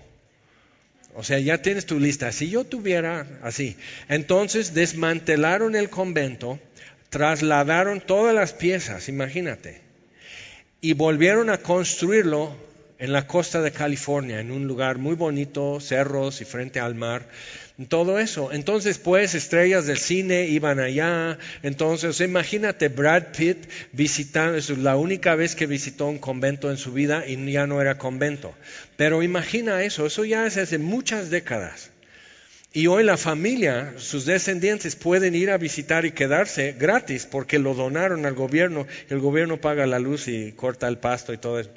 O sea, ya tienes tu lista. Si yo tuviera así. Entonces desmantelaron el convento, trasladaron todas las piezas, imagínate, y volvieron a construirlo en la costa de California, en un lugar muy bonito, cerros y frente al mar. Todo eso. Entonces, pues, estrellas del cine iban allá. Entonces, imagínate Brad Pitt visitando, es la única vez que visitó un convento en su vida y ya no era convento. Pero imagina eso ya es hace muchas décadas. Y hoy la familia, sus descendientes pueden ir a visitar y quedarse gratis porque lo donaron al gobierno. El gobierno paga la luz y corta el pasto y todo eso.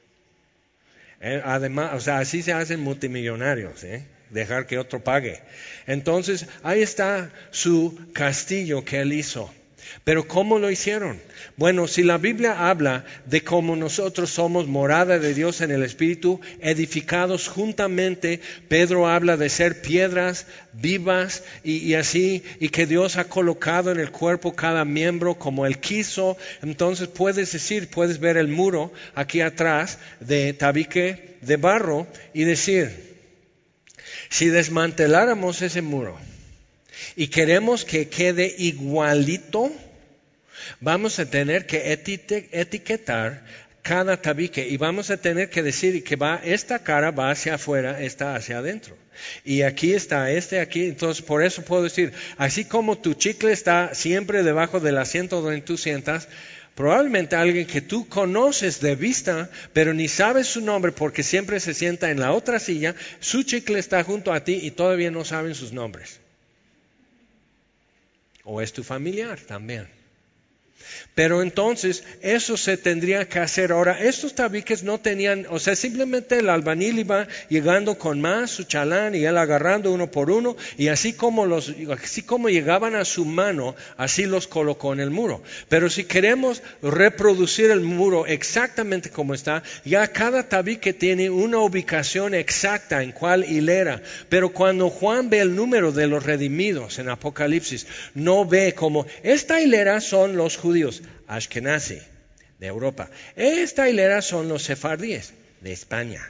Además, o sea, así se hacen multimillonarios, dejar que otro pague. Entonces, ahí está su castillo que él hizo. Pero ¿cómo lo hicieron? Bueno, si la Biblia habla de cómo nosotros somos morada de Dios en el Espíritu, edificados juntamente, Pedro habla de ser piedras vivas y así, y que Dios ha colocado en el cuerpo cada miembro como Él quiso. Entonces puedes ver el muro aquí atrás de tabique de barro y decir, si desmanteláramos ese muro y queremos que quede igualito, vamos a tener que etiquetar cada tabique y vamos a tener que decir que esta cara va hacia afuera, esta hacia adentro. Y aquí está aquí. Entonces, por eso puedo decir, así como tu chicle está siempre debajo del asiento donde tú sientas, probablemente alguien que tú conoces de vista, pero ni sabes su nombre porque siempre se sienta en la otra silla, su chicle está junto a ti y todavía no saben sus nombres. O es tu familiar también. Pero entonces eso se tendría que hacer. Ahora, estos tabiques no tenían, o sea, simplemente el albañil iba llegando con más su chalán y él agarrando uno por uno, y así como llegaban a su mano, así los colocó en el muro. Pero si queremos reproducir el muro exactamente como está, ya cada tabique tiene una ubicación exacta en cuál hilera. Pero cuando Juan ve el número de los redimidos en Apocalipsis, no ve como esta hilera son los judíos Ashkenazi, de Europa. Esta hilera son los sefardíes, de España.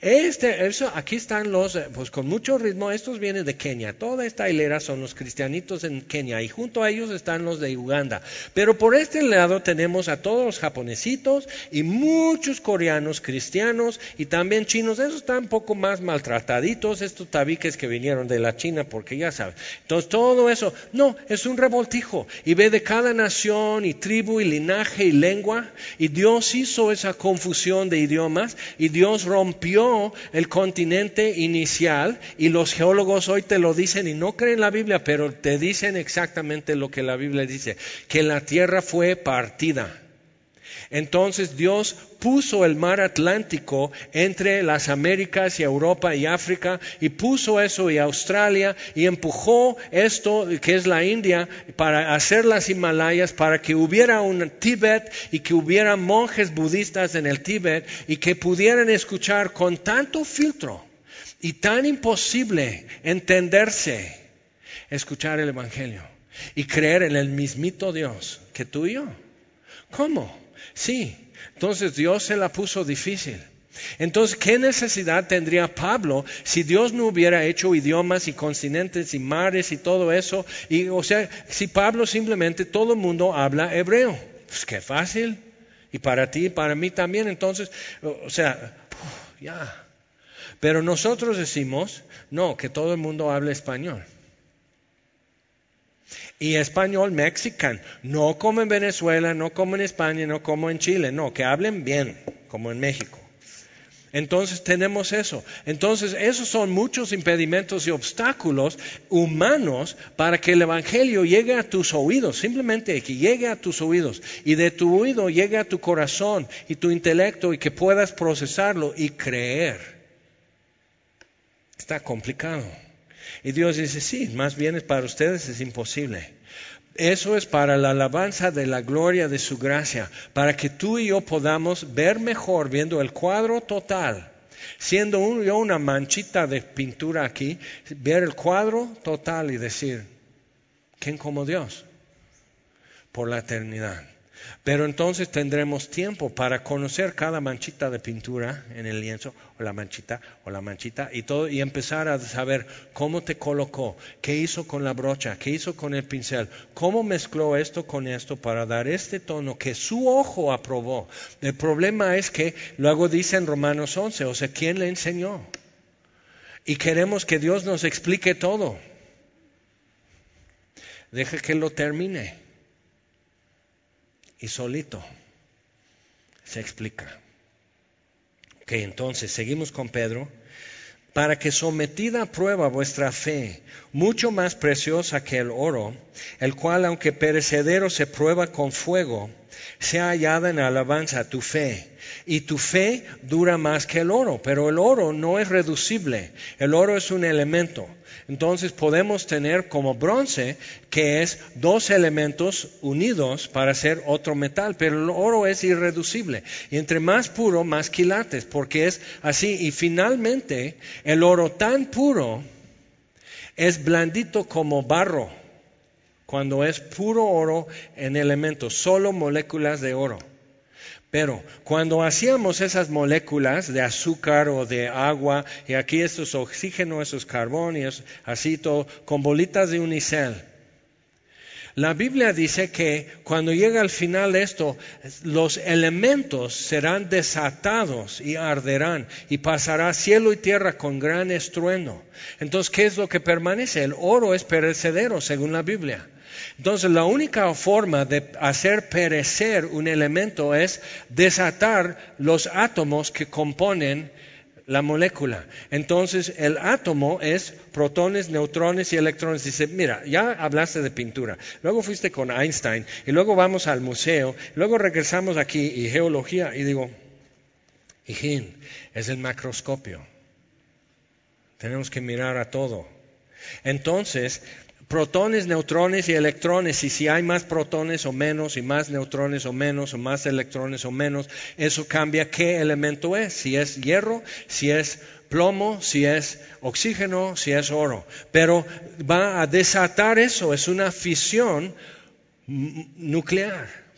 Aquí están pues con mucho ritmo, estos vienen de Kenia. Toda esta hilera son los cristianitos en Kenia y junto a ellos están los de Uganda. Pero por este lado tenemos a todos los japonesitos y muchos coreanos cristianos y también chinos. Esos están un poco más maltrataditos, estos tabiques que vinieron de la China, porque ya sabes. Entonces todo eso, no, es un revoltijo. Y ve de cada nación y tribu y linaje y lengua. Y Dios hizo esa confusión de idiomas. Y Dios rompió el continente inicial y los geólogos hoy te lo dicen y no creen la Biblia, pero te dicen exactamente lo que la Biblia dice, que la tierra fue partida. Entonces Dios puso el mar Atlántico entre las Américas y Europa y África y puso eso y Australia y empujó esto que es la India para hacer las Himalayas, para que hubiera un Tíbet y que hubiera monjes budistas en el Tíbet y que pudieran escuchar con tanto filtro y tan imposible entenderse, escuchar el Evangelio y creer en el mismito Dios que tú y yo. ¿Cómo? Sí, entonces Dios se la puso difícil. Entonces, ¿qué necesidad tendría Pablo si Dios no hubiera hecho idiomas y continentes y mares y todo eso? O sea, si Pablo simplemente todo el mundo habla hebreo, pues qué fácil. Y para ti y para mí también. Entonces, o sea, ya. Pero nosotros decimos, no, que todo el mundo hable español. Y español mexicano, no como en Venezuela, no como en España, no como en Chile, no, que hablen bien, como en México. Entonces tenemos eso. Entonces esos son muchos impedimentos y obstáculos humanos para que el Evangelio llegue a tus oídos, simplemente que llegue a tus oídos y de tu oído llegue a tu corazón y tu intelecto y que puedas procesarlo y creer. Está complicado. Y Dios dice, sí, más bien es para ustedes es imposible. Eso es para la alabanza de la gloria de su gracia, para que tú y yo podamos ver mejor viendo el cuadro total. Siendo yo una manchita de pintura aquí, ver el cuadro total y decir, ¿quién como Dios? Por la eternidad. Pero entonces tendremos tiempo para conocer cada manchita de pintura en el lienzo, o la manchita y todo, y empezar a saber cómo te colocó, qué hizo con la brocha, qué hizo con el pincel, cómo mezcló esto con esto para dar este tono que su ojo aprobó. El problema es que luego dice en Romanos 11, o sea, ¿quién le enseñó? Y queremos que Dios nos explique todo. Deja que lo termine. Y solito se explica. Ok, entonces seguimos con Pedro. Para que sometida a prueba vuestra fe, mucho más preciosa que el oro, el cual aunque perecedero se prueba con fuego, sea hallada en alabanza tu fe. Y tu fe dura más que el oro, pero el oro no es reducible. El oro es un elemento. Entonces podemos tener como bronce, que es dos elementos unidos para hacer otro metal, pero el oro es irreducible. Y entre más puro, más quilates, porque es así. Y finalmente, el oro tan puro es blandito como barro, cuando es puro oro en elementos, solo moléculas de oro. Pero cuando hacíamos esas moléculas de azúcar o de agua, y aquí esto es oxígeno, eso es carbón, y es así todo, con bolitas de unicel. La Biblia dice que cuando llega al final de esto, los elementos serán desatados y arderán, y pasará cielo y tierra con gran estruendo. Entonces, ¿qué es lo que permanece? El oro es perecedero, según la Biblia. Entonces, la única forma de hacer perecer un elemento es desatar los átomos que componen la molécula. Entonces, el átomo es protones, neutrones y electrones. Dice, mira, ya hablaste de pintura, luego fuiste con Einstein, y luego vamos al museo, luego regresamos aquí y geología, y digo, hijín, es el macroscopio. Tenemos que mirar a todo. Entonces, protones, neutrones y electrones, y si hay más protones o menos, y más neutrones o menos, o más electrones o menos, eso cambia qué elemento es, si es hierro, si es plomo, si es oxígeno, si es oro. Pero va a desatar eso, es una fisión nuclear.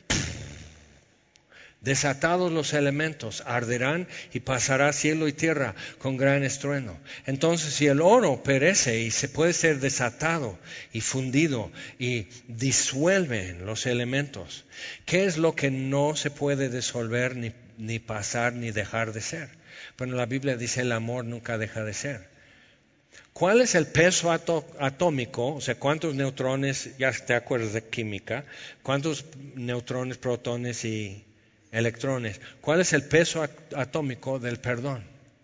Desatados los elementos, arderán y pasará cielo y tierra con gran estruendo. Entonces, si el oro perece y se puede ser desatado y fundido y disuelve en los elementos, ¿qué es lo que no se puede disolver ni pasar ni dejar de ser? Bueno, la Biblia dice el amor nunca deja de ser. ¿Cuál es el peso atómico? O sea, ¿cuántos neutrones, ya te acuerdas de química, cuántos neutrones, protones y electrones? ¿Cuál es el peso atómico del perdón?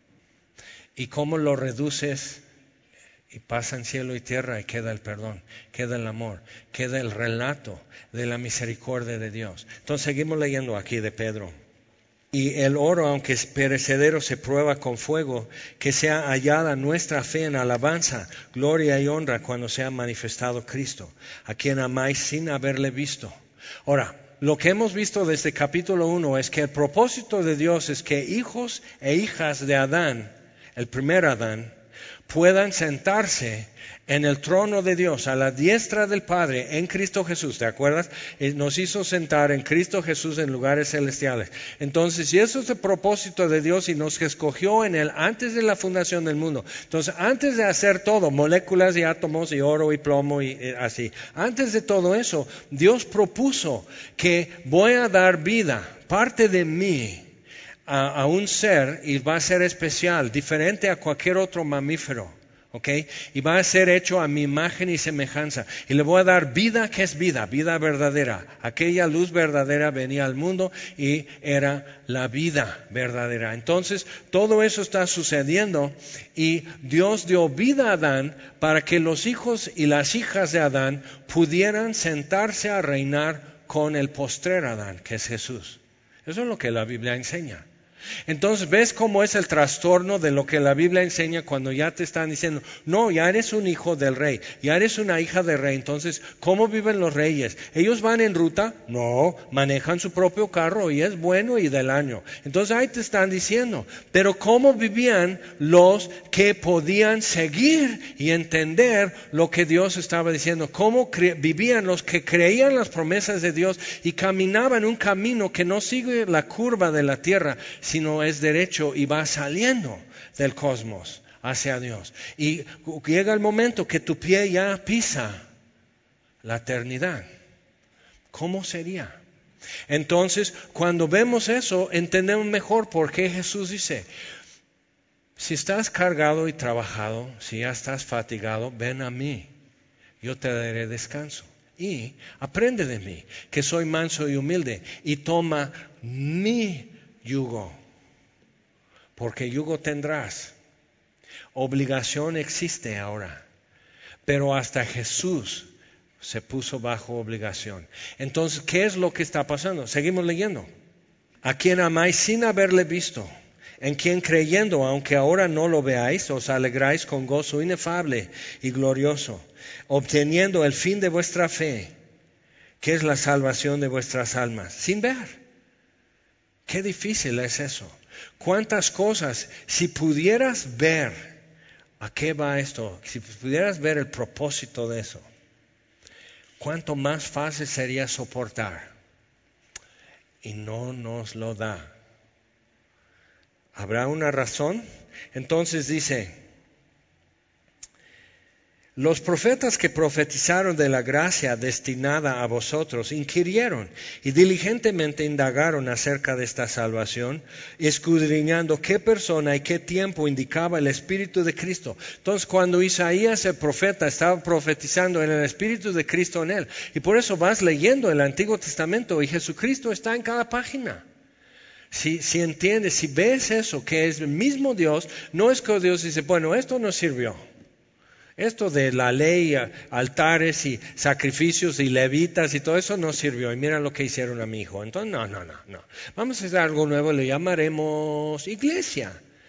¿Y cómo lo reduces? Y pasan cielo y tierra y queda el perdón, queda el amor, queda el relato de la misericordia de Dios. Entonces seguimos leyendo aquí de Pedro. Y el oro, aunque es perecedero, se prueba con fuego, que sea hallada nuestra fe en alabanza, gloria y honra cuando sea manifestado Cristo, a quien amáis sin haberle visto. Ahora, lo que hemos visto desde capítulo 1 es que el propósito de Dios es que hijos e hijas de Adán, el primer Adán, puedan sentarse en el trono de Dios, a la diestra del Padre, en Cristo Jesús. ¿Te acuerdas? Nos hizo sentar en Cristo Jesús en lugares celestiales. Entonces, si eso es el propósito de Dios y nos escogió en Él antes de la fundación del mundo. Entonces, antes de hacer todo, moléculas y átomos y oro y plomo y así, antes de todo eso, Dios propuso que voy a dar vida, parte de mí, a un ser, y va a ser especial, diferente a cualquier otro mamífero. ¿Okay? Y va a ser hecho a mi imagen y semejanza. Y le voy a dar vida, que es vida, vida verdadera. Aquella luz verdadera venía al mundo y era la vida verdadera. Entonces, todo eso está sucediendo y Dios dio vida a Adán para que los hijos y las hijas de Adán pudieran sentarse a reinar con el postrer Adán, que es Jesús. Eso es lo que la Biblia enseña. Entonces, ¿ves cómo es el trastorno de lo que la Biblia enseña cuando ya te están diciendo, no, ya eres un hijo del rey, ya eres una hija del rey? Entonces, ¿cómo viven los reyes? ¿Ellos van en ruta? No, manejan su propio carro y es bueno y del año. Entonces, ahí te están diciendo, pero ¿cómo vivían los que podían seguir y entender lo que Dios estaba diciendo? ¿Cómo vivían los que creían las promesas de Dios y caminaban un camino que no sigue la curva de la tierra, sino es derecho y va saliendo del cosmos hacia Dios? Y llega el momento que tu pie ya pisa la eternidad. ¿Cómo sería? Entonces, cuando vemos eso, entendemos mejor por qué Jesús dice, si estás cargado y trabajado, si ya estás fatigado, ven a mí, yo te daré descanso. Y aprende de mí, que soy manso y humilde, y toma mi yugo, porque yugo tendrás. Obligación existe ahora, pero hasta Jesús se puso bajo obligación. Entonces, ¿qué es lo que está pasando? Seguimos leyendo. A quien amáis sin haberle visto, en quien creyendo, aunque ahora no lo veáis, os alegráis con gozo inefable y glorioso, obteniendo el fin de vuestra fe, que es la salvación de vuestras almas, sin ver. Qué difícil es eso. ¿Cuántas cosas, si pudieras ver a qué va esto, si pudieras ver el propósito de eso, cuánto más fácil sería soportar? Y no nos lo da. ¿Habrá una razón? Entonces dice, los profetas que profetizaron de la gracia destinada a vosotros inquirieron y diligentemente indagaron acerca de esta salvación, escudriñando qué persona y qué tiempo indicaba el Espíritu de Cristo. Entonces, cuando Isaías el profeta estaba profetizando en el Espíritu de Cristo en él, y por eso vas leyendo el Antiguo Testamento y Jesucristo está en cada página. Si entiendes, si ves eso, que es el mismo Dios, no es que Dios dice, bueno, esto no sirvió. Esto de la ley, altares y sacrificios y levitas y todo eso no sirvió. Y mira lo que hicieron a mi hijo. Entonces, no. Vamos a hacer algo nuevo, le llamaremos iglesia.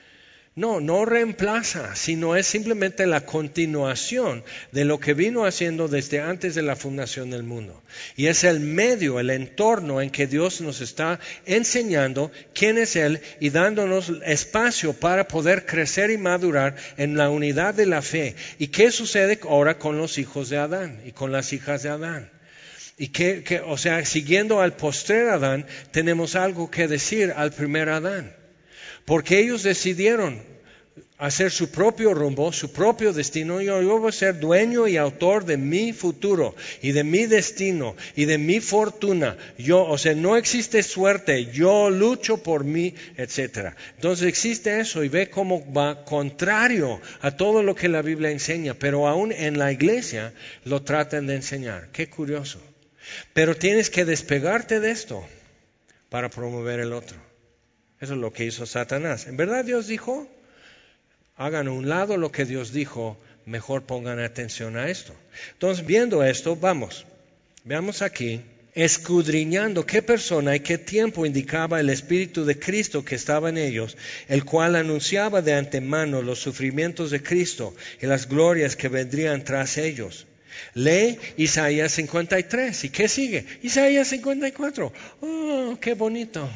No reemplaza, sino es simplemente la continuación de lo que vino haciendo desde antes de la fundación del mundo. Y es el medio, el entorno en que Dios nos está enseñando quién es Él y dándonos espacio para poder crecer y madurar en la unidad de la fe. ¿Y qué sucede ahora con los hijos de Adán y con las hijas de Adán? Y o sea, siguiendo al postrer Adán, tenemos algo que decir al primer Adán. Porque ellos decidieron hacer su propio rumbo, su propio destino. Yo voy a ser dueño y autor de mi futuro y de mi destino y de mi fortuna. O sea, no existe suerte, yo lucho por mí, etc. Entonces existe eso y ve cómo va contrario a todo lo que la Biblia enseña, pero aún en la iglesia lo tratan de enseñar. Qué curioso. Pero tienes que despegarte de esto para promover el otro. Eso es lo que hizo Satanás. En verdad Dios dijo, hagan a un lado lo que Dios dijo, mejor pongan atención a esto. Entonces, viendo esto, veamos aquí, escudriñando qué persona y qué tiempo indicaba el Espíritu de Cristo que estaba en ellos, el cual anunciaba de antemano los sufrimientos de Cristo y las glorias que vendrían tras ellos. Lee Isaías 53. ¿Y qué sigue? Isaías 54. ¡Oh, qué bonito!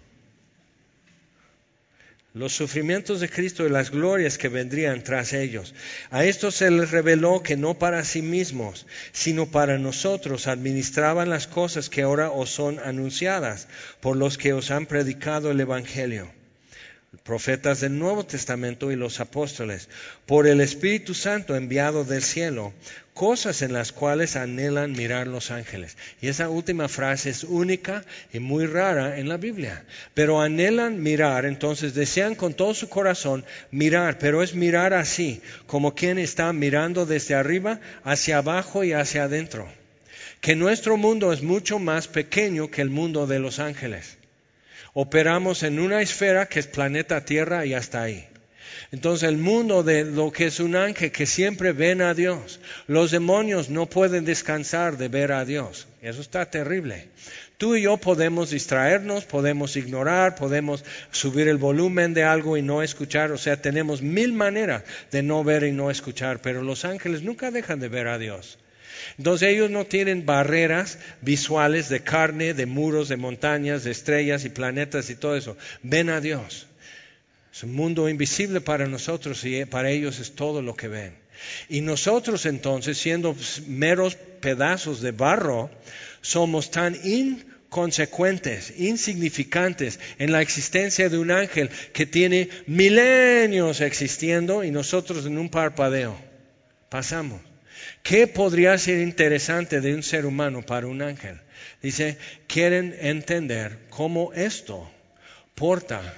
Los sufrimientos de Cristo y las glorias que vendrían tras ellos. A estos se les reveló que no para sí mismos, sino para nosotros administraban las cosas que ahora os son anunciadas por los que os han predicado el Evangelio. Profetas del Nuevo Testamento y los apóstoles, por el Espíritu Santo enviado del cielo, cosas en las cuales anhelan mirar los ángeles. Y esa última frase es única y muy rara en la Biblia. Pero anhelan mirar, entonces desean con todo su corazón mirar, pero es mirar así, como quien está mirando desde arriba hacia abajo y hacia adentro. Que nuestro mundo es mucho más pequeño que el mundo de los ángeles. Operamos en una esfera que es planeta Tierra y hasta ahí. Entonces el mundo de lo que es un ángel que siempre ven a Dios. Los demonios no pueden descansar de ver a Dios. Eso está terrible. Tú y yo podemos distraernos, podemos ignorar, podemos subir el volumen de algo y no escuchar. O sea, tenemos 1000 maneras de no ver y no escuchar. Pero los ángeles nunca dejan de ver a Dios. Entonces ellos no tienen barreras visuales de carne, de muros, de montañas, de estrellas y planetas y todo eso. Ven a Dios. Es un mundo invisible para nosotros y para ellos es todo lo que ven. Y nosotros entonces, siendo meros pedazos de barro, somos tan inconsecuentes, insignificantes en la existencia de un ángel que tiene milenios existiendo y nosotros en un parpadeo pasamos. ¿Qué podría ser interesante de un ser humano para un ángel? Dice, quieren entender cómo esto porta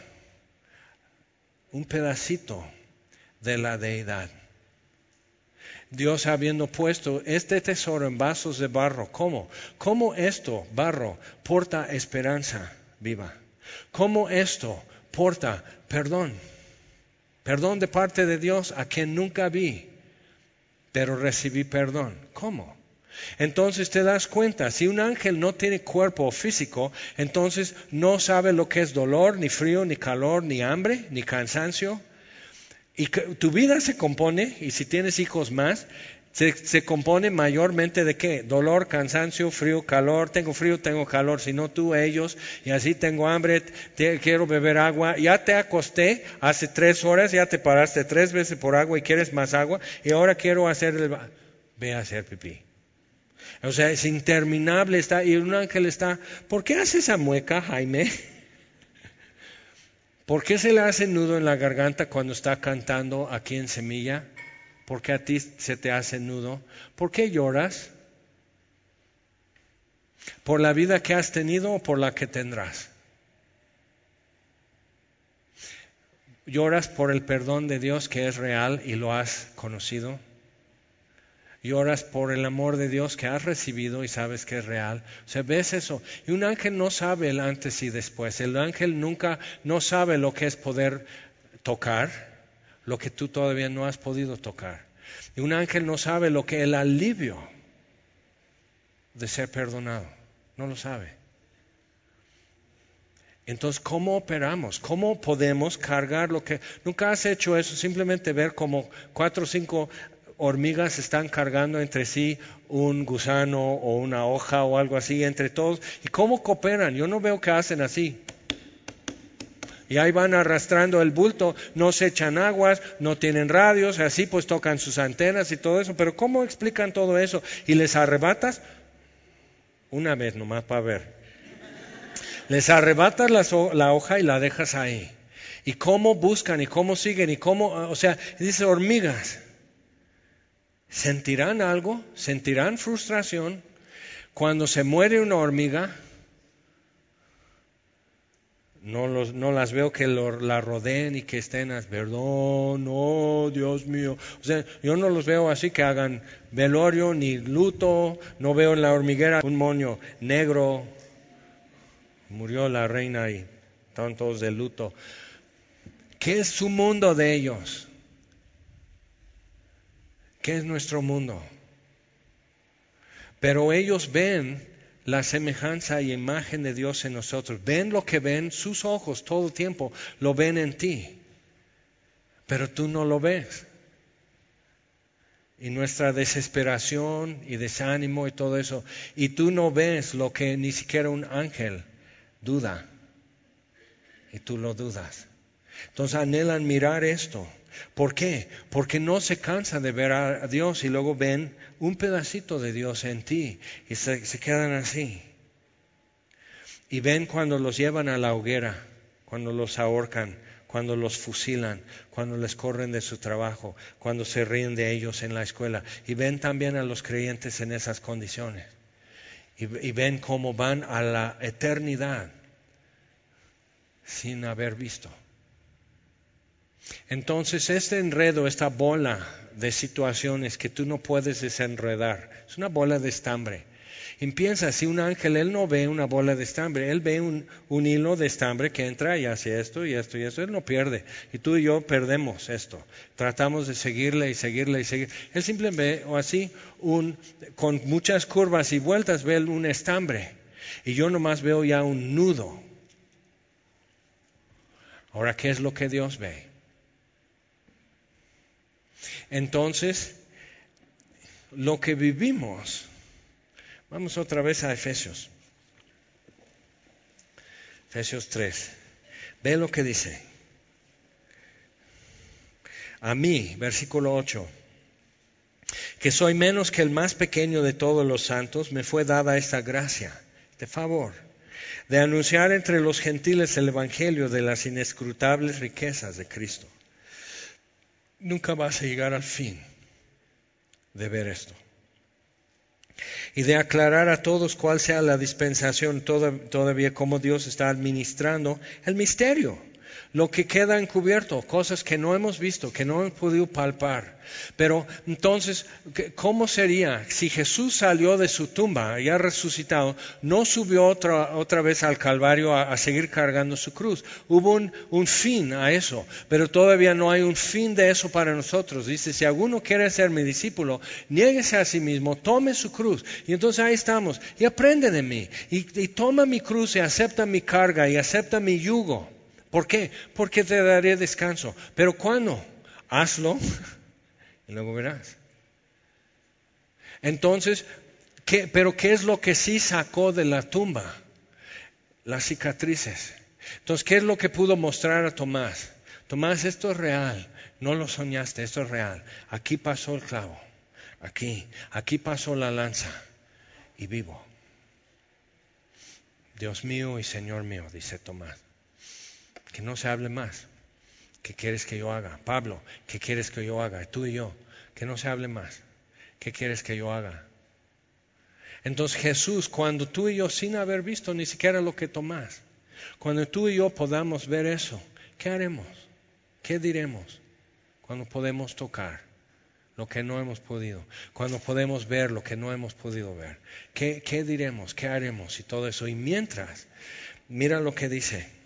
un pedacito de la deidad. Dios habiendo puesto este tesoro en vasos de barro, ¿cómo? ¿Cómo esto, barro, porta esperanza viva? ¿Cómo esto porta perdón? Perdón de parte de Dios a quien nunca vi, pero recibí perdón. ¿Cómo? Entonces te das cuenta, si un ángel no tiene cuerpo físico, entonces no sabe lo que es dolor, ni frío, ni calor, ni hambre, ni cansancio. Y tu vida se compone, y si tienes hijos más, se compone mayormente de ¿qué? Dolor, cansancio, frío, calor. Tengo frío, tengo calor, si no tú, ellos. Y así tengo hambre, quiero beber agua. Ya te acosté hace 3 horas, ya te paraste 3 veces por agua y quieres más agua. Y ahora quiero ve a hacer pipí. O sea, es interminable. Y un ángel está, ¿por qué hace esa mueca, Jaime? ¿Por qué se le hace nudo en la garganta cuando está cantando aquí en Semilla? ¿Por qué a ti se te hace nudo? ¿Por qué lloras? ¿Por la vida que has tenido o por la que tendrás? ¿Lloras por el perdón de Dios que es real y lo has conocido? ¿Lloras por el amor de Dios que has recibido y sabes que es real? O sea, ves eso. Y un ángel no sabe el antes y después. El ángel nunca no sabe lo que es poder tocar lo que tú todavía no has podido tocar. Y un ángel no sabe lo que es el alivio de ser perdonado. No lo sabe. Entonces, ¿cómo operamos? ¿Cómo podemos cargar lo que... Nunca has hecho eso, simplemente ver como 4 o 5 hormigas están cargando entre sí un gusano o una hoja o algo así entre todos. ¿Y cómo cooperan? Yo no veo que hacen así. Y ahí van arrastrando el bulto, no se echan aguas, no tienen radios, así pues tocan sus antenas y todo eso. Pero ¿cómo explican todo eso? ¿Y les arrebatas? Una vez nomás para ver. Les arrebatas la hoja y la dejas ahí. ¿Y cómo buscan y cómo siguen y cómo, o sea, dice hormigas? ¿Sentirán algo? ¿Sentirán frustración? Cuando se muere una hormiga, no las veo que la rodeen y que estén, perdón, oh Dios mío. O sea, yo no los veo así que hagan velorio ni luto. No veo en la hormiguera un moño negro. Murió la reina y están todos de luto. ¿Qué es su mundo de ellos? ¿Qué es nuestro mundo? Pero ellos ven la semejanza y imagen de Dios en nosotros. Ven lo que ven, sus ojos todo el tiempo lo ven en ti. Pero tú no lo ves. Y nuestra desesperación y desánimo y todo eso. Y tú no ves lo que ni siquiera un ángel duda. Y tú lo dudas. Entonces anhelan mirar esto. ¿Por qué? Porque no se cansan de ver a Dios y luego ven un pedacito de Dios en ti y se quedan así. Y ven cuando los llevan a la hoguera, cuando los ahorcan, cuando los fusilan, cuando les corren de su trabajo, cuando se ríen de ellos en la escuela. Y ven también a los creyentes en esas condiciones. Y ven cómo van a la eternidad sin haber visto. Entonces este enredo, esta bola de situaciones que tú no puedes desenredar, es una bola de estambre. Y piensa, si un ángel, él no ve una bola de estambre, él ve un hilo de estambre que entra y hace esto y esto y esto, él no pierde. Y tú y yo perdemos esto. Tratamos de seguirle y seguirle y seguir. Él simplemente ve, o así, con muchas curvas y vueltas, ve un estambre. Y yo nomás veo ya un nudo. Ahora, ¿qué es lo que Dios ve? Entonces, lo que vivimos, vamos otra vez a Efesios 3, ve lo que dice. A mí, versículo 8, que soy menos que el más pequeño de todos los santos, me fue dada esta gracia, este favor, de anunciar entre los gentiles el evangelio de las inescrutables riquezas de Cristo. Nunca vas a llegar al fin de ver esto. Y de aclarar a todos cuál sea la dispensación, todavía cómo Dios está administrando el misterio, lo que queda encubierto, cosas que no hemos visto, que no hemos podido palpar. Pero entonces, ¿cómo sería si Jesús salió de su tumba, ya resucitado, no subió otra vez al Calvario a seguir cargando su cruz? Hubo un fin a eso, pero todavía no hay un fin de eso para nosotros. Dice, si alguno quiere ser mi discípulo, niéguese a sí mismo, tome su cruz. Y entonces ahí estamos, y aprende de mí, y toma mi cruz y acepta mi carga y acepta mi yugo. ¿Por qué? Porque te daré descanso. ¿Pero cuándo? Hazlo y luego verás. Entonces, ¿pero qué es lo que sí sacó de la tumba? Las cicatrices. Entonces, ¿qué es lo que pudo mostrar a Tomás? Tomás, esto es real. No lo soñaste, esto es real. Aquí pasó el clavo. Aquí pasó la lanza. Y vivo. Dios mío y Señor mío, dice Tomás. Que no se hable más. ¿Qué quieres que yo haga? Pablo, ¿qué quieres que yo haga? Tú y yo, que no se hable más. ¿Qué quieres que yo haga? Entonces Jesús, cuando tú y yo, sin haber visto ni siquiera lo que Tomás, cuando tú y yo podamos ver eso, ¿qué haremos? ¿Qué diremos? Cuando podemos tocar lo que no hemos podido, cuando podemos ver lo que no hemos podido ver. ¿Qué diremos? ¿Qué haremos? Y todo eso. Y mientras, mira lo que dice.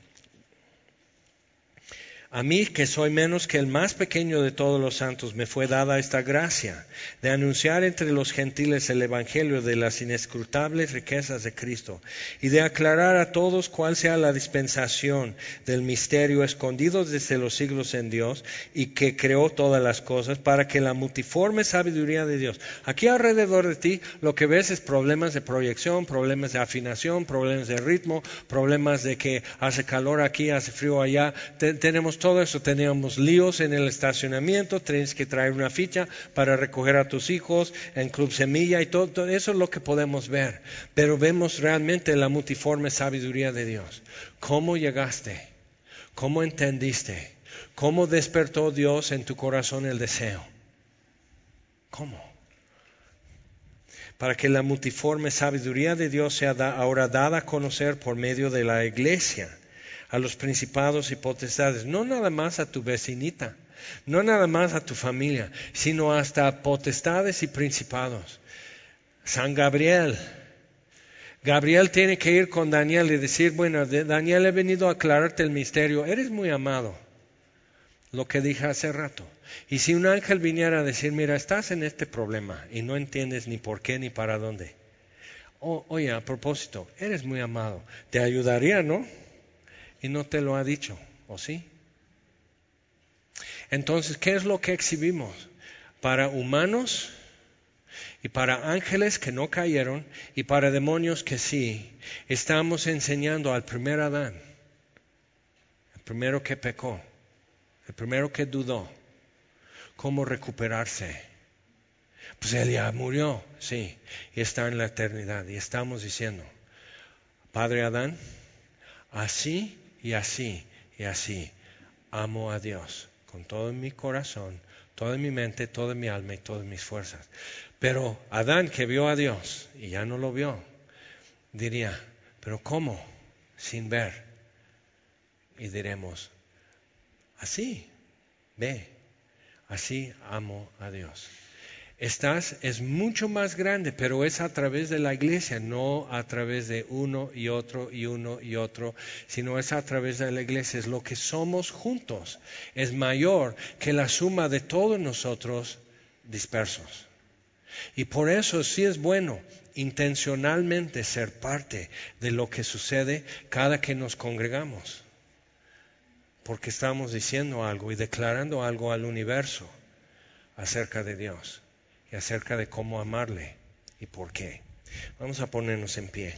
A mí, que soy menos que el más pequeño de todos los santos, me fue dada esta gracia de anunciar entre los gentiles el evangelio de las inescrutables riquezas de Cristo y de aclarar a todos cuál sea la dispensación del misterio escondido desde los siglos en Dios y que creó todas las cosas, para que la multiforme sabiduría de Dios. Aquí alrededor de ti lo que ves es problemas de proyección, problemas de afinación, problemas de ritmo, problemas de que hace calor aquí, hace frío allá. Tenemos todo eso, teníamos líos en el estacionamiento, tienes que traer una ficha para recoger a tus hijos en Club Semilla y todo eso es lo que podemos ver. Pero vemos realmente la multiforme sabiduría de Dios. ¿Cómo llegaste? ¿Cómo entendiste? ¿Cómo despertó Dios en tu corazón el deseo? ¿Cómo? Para que la multiforme sabiduría de Dios sea ahora dada a conocer por medio de la iglesia a los principados y potestades, no nada más a tu vecinita, no nada más a tu familia, sino hasta potestades y principados. San Gabriel tiene que ir con Daniel y decir, bueno, Daniel, he venido a aclararte el misterio, eres muy amado, lo que dije hace rato. Y si un ángel viniera a decir, mira, estás en este problema y no entiendes ni por qué ni para dónde. Oye, a propósito, eres muy amado, te ayudaría, ¿no? Y no te lo ha dicho, ¿o sí? Entonces, ¿qué es lo que exhibimos? Para humanos y para ángeles que no cayeron y para demonios que sí, estamos enseñando al primer Adán, el primero que pecó, el primero que dudó, cómo recuperarse. Pues él ya murió, sí, y está en la eternidad. Y estamos diciendo, Padre Adán, así y así y así amo a Dios con todo mi corazón, toda mi mente, toda mi alma y todas mis fuerzas. Pero Adán, que vio a Dios y ya no lo vio, diría, ¿pero cómo? Sin ver. Y diremos, así, ve, así amo a Dios. Es mucho más grande, pero es a través de la iglesia, no a través de uno y otro y uno y otro, sino es a través de la iglesia. Es lo que somos juntos. Es mayor que la suma de todos nosotros dispersos. Y por eso sí es bueno intencionalmente ser parte de lo que sucede cada que nos congregamos. Porque estamos diciendo algo y declarando algo al universo acerca de Dios. Y acerca de cómo amarle y por qué. Vamos a ponernos en pie.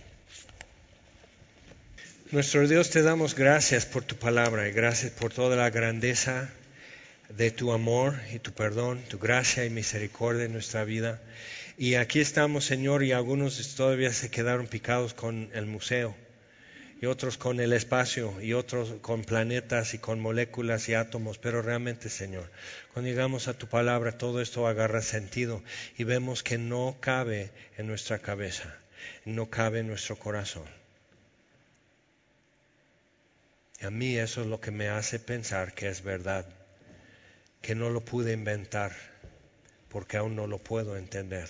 Nuestro Dios, te damos gracias por tu palabra y gracias por toda la grandeza de tu amor y tu perdón, tu gracia y misericordia en nuestra vida. Y aquí estamos, Señor, y algunos todavía se quedaron picados con el museo, y otros con el espacio, y otros con planetas y con moléculas y átomos, pero realmente, Señor, cuando llegamos a tu palabra, todo esto agarra sentido y vemos que no cabe en nuestra cabeza, no cabe en nuestro corazón. Y a mí eso es lo que me hace pensar que es verdad, que no lo pude inventar, porque aún no lo puedo entender.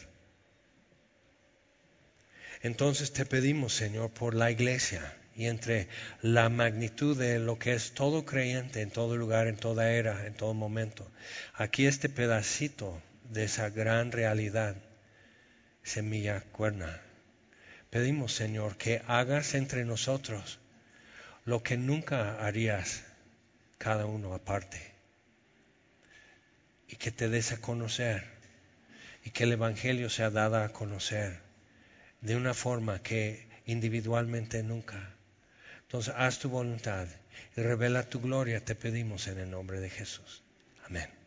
Entonces te pedimos, Señor, por la iglesia y entre la magnitud de lo que es todo creyente en todo lugar, en toda era, en todo momento. Aquí este pedacito de esa gran realidad, semilla cuerna. Pedimos, Señor, que hagas entre nosotros lo que nunca harías cada uno aparte. Y que te des a conocer. Y que el Evangelio sea dado a conocer de una forma que individualmente nunca. Entonces haz tu voluntad y revela tu gloria, te pedimos en el nombre de Jesús. Amén.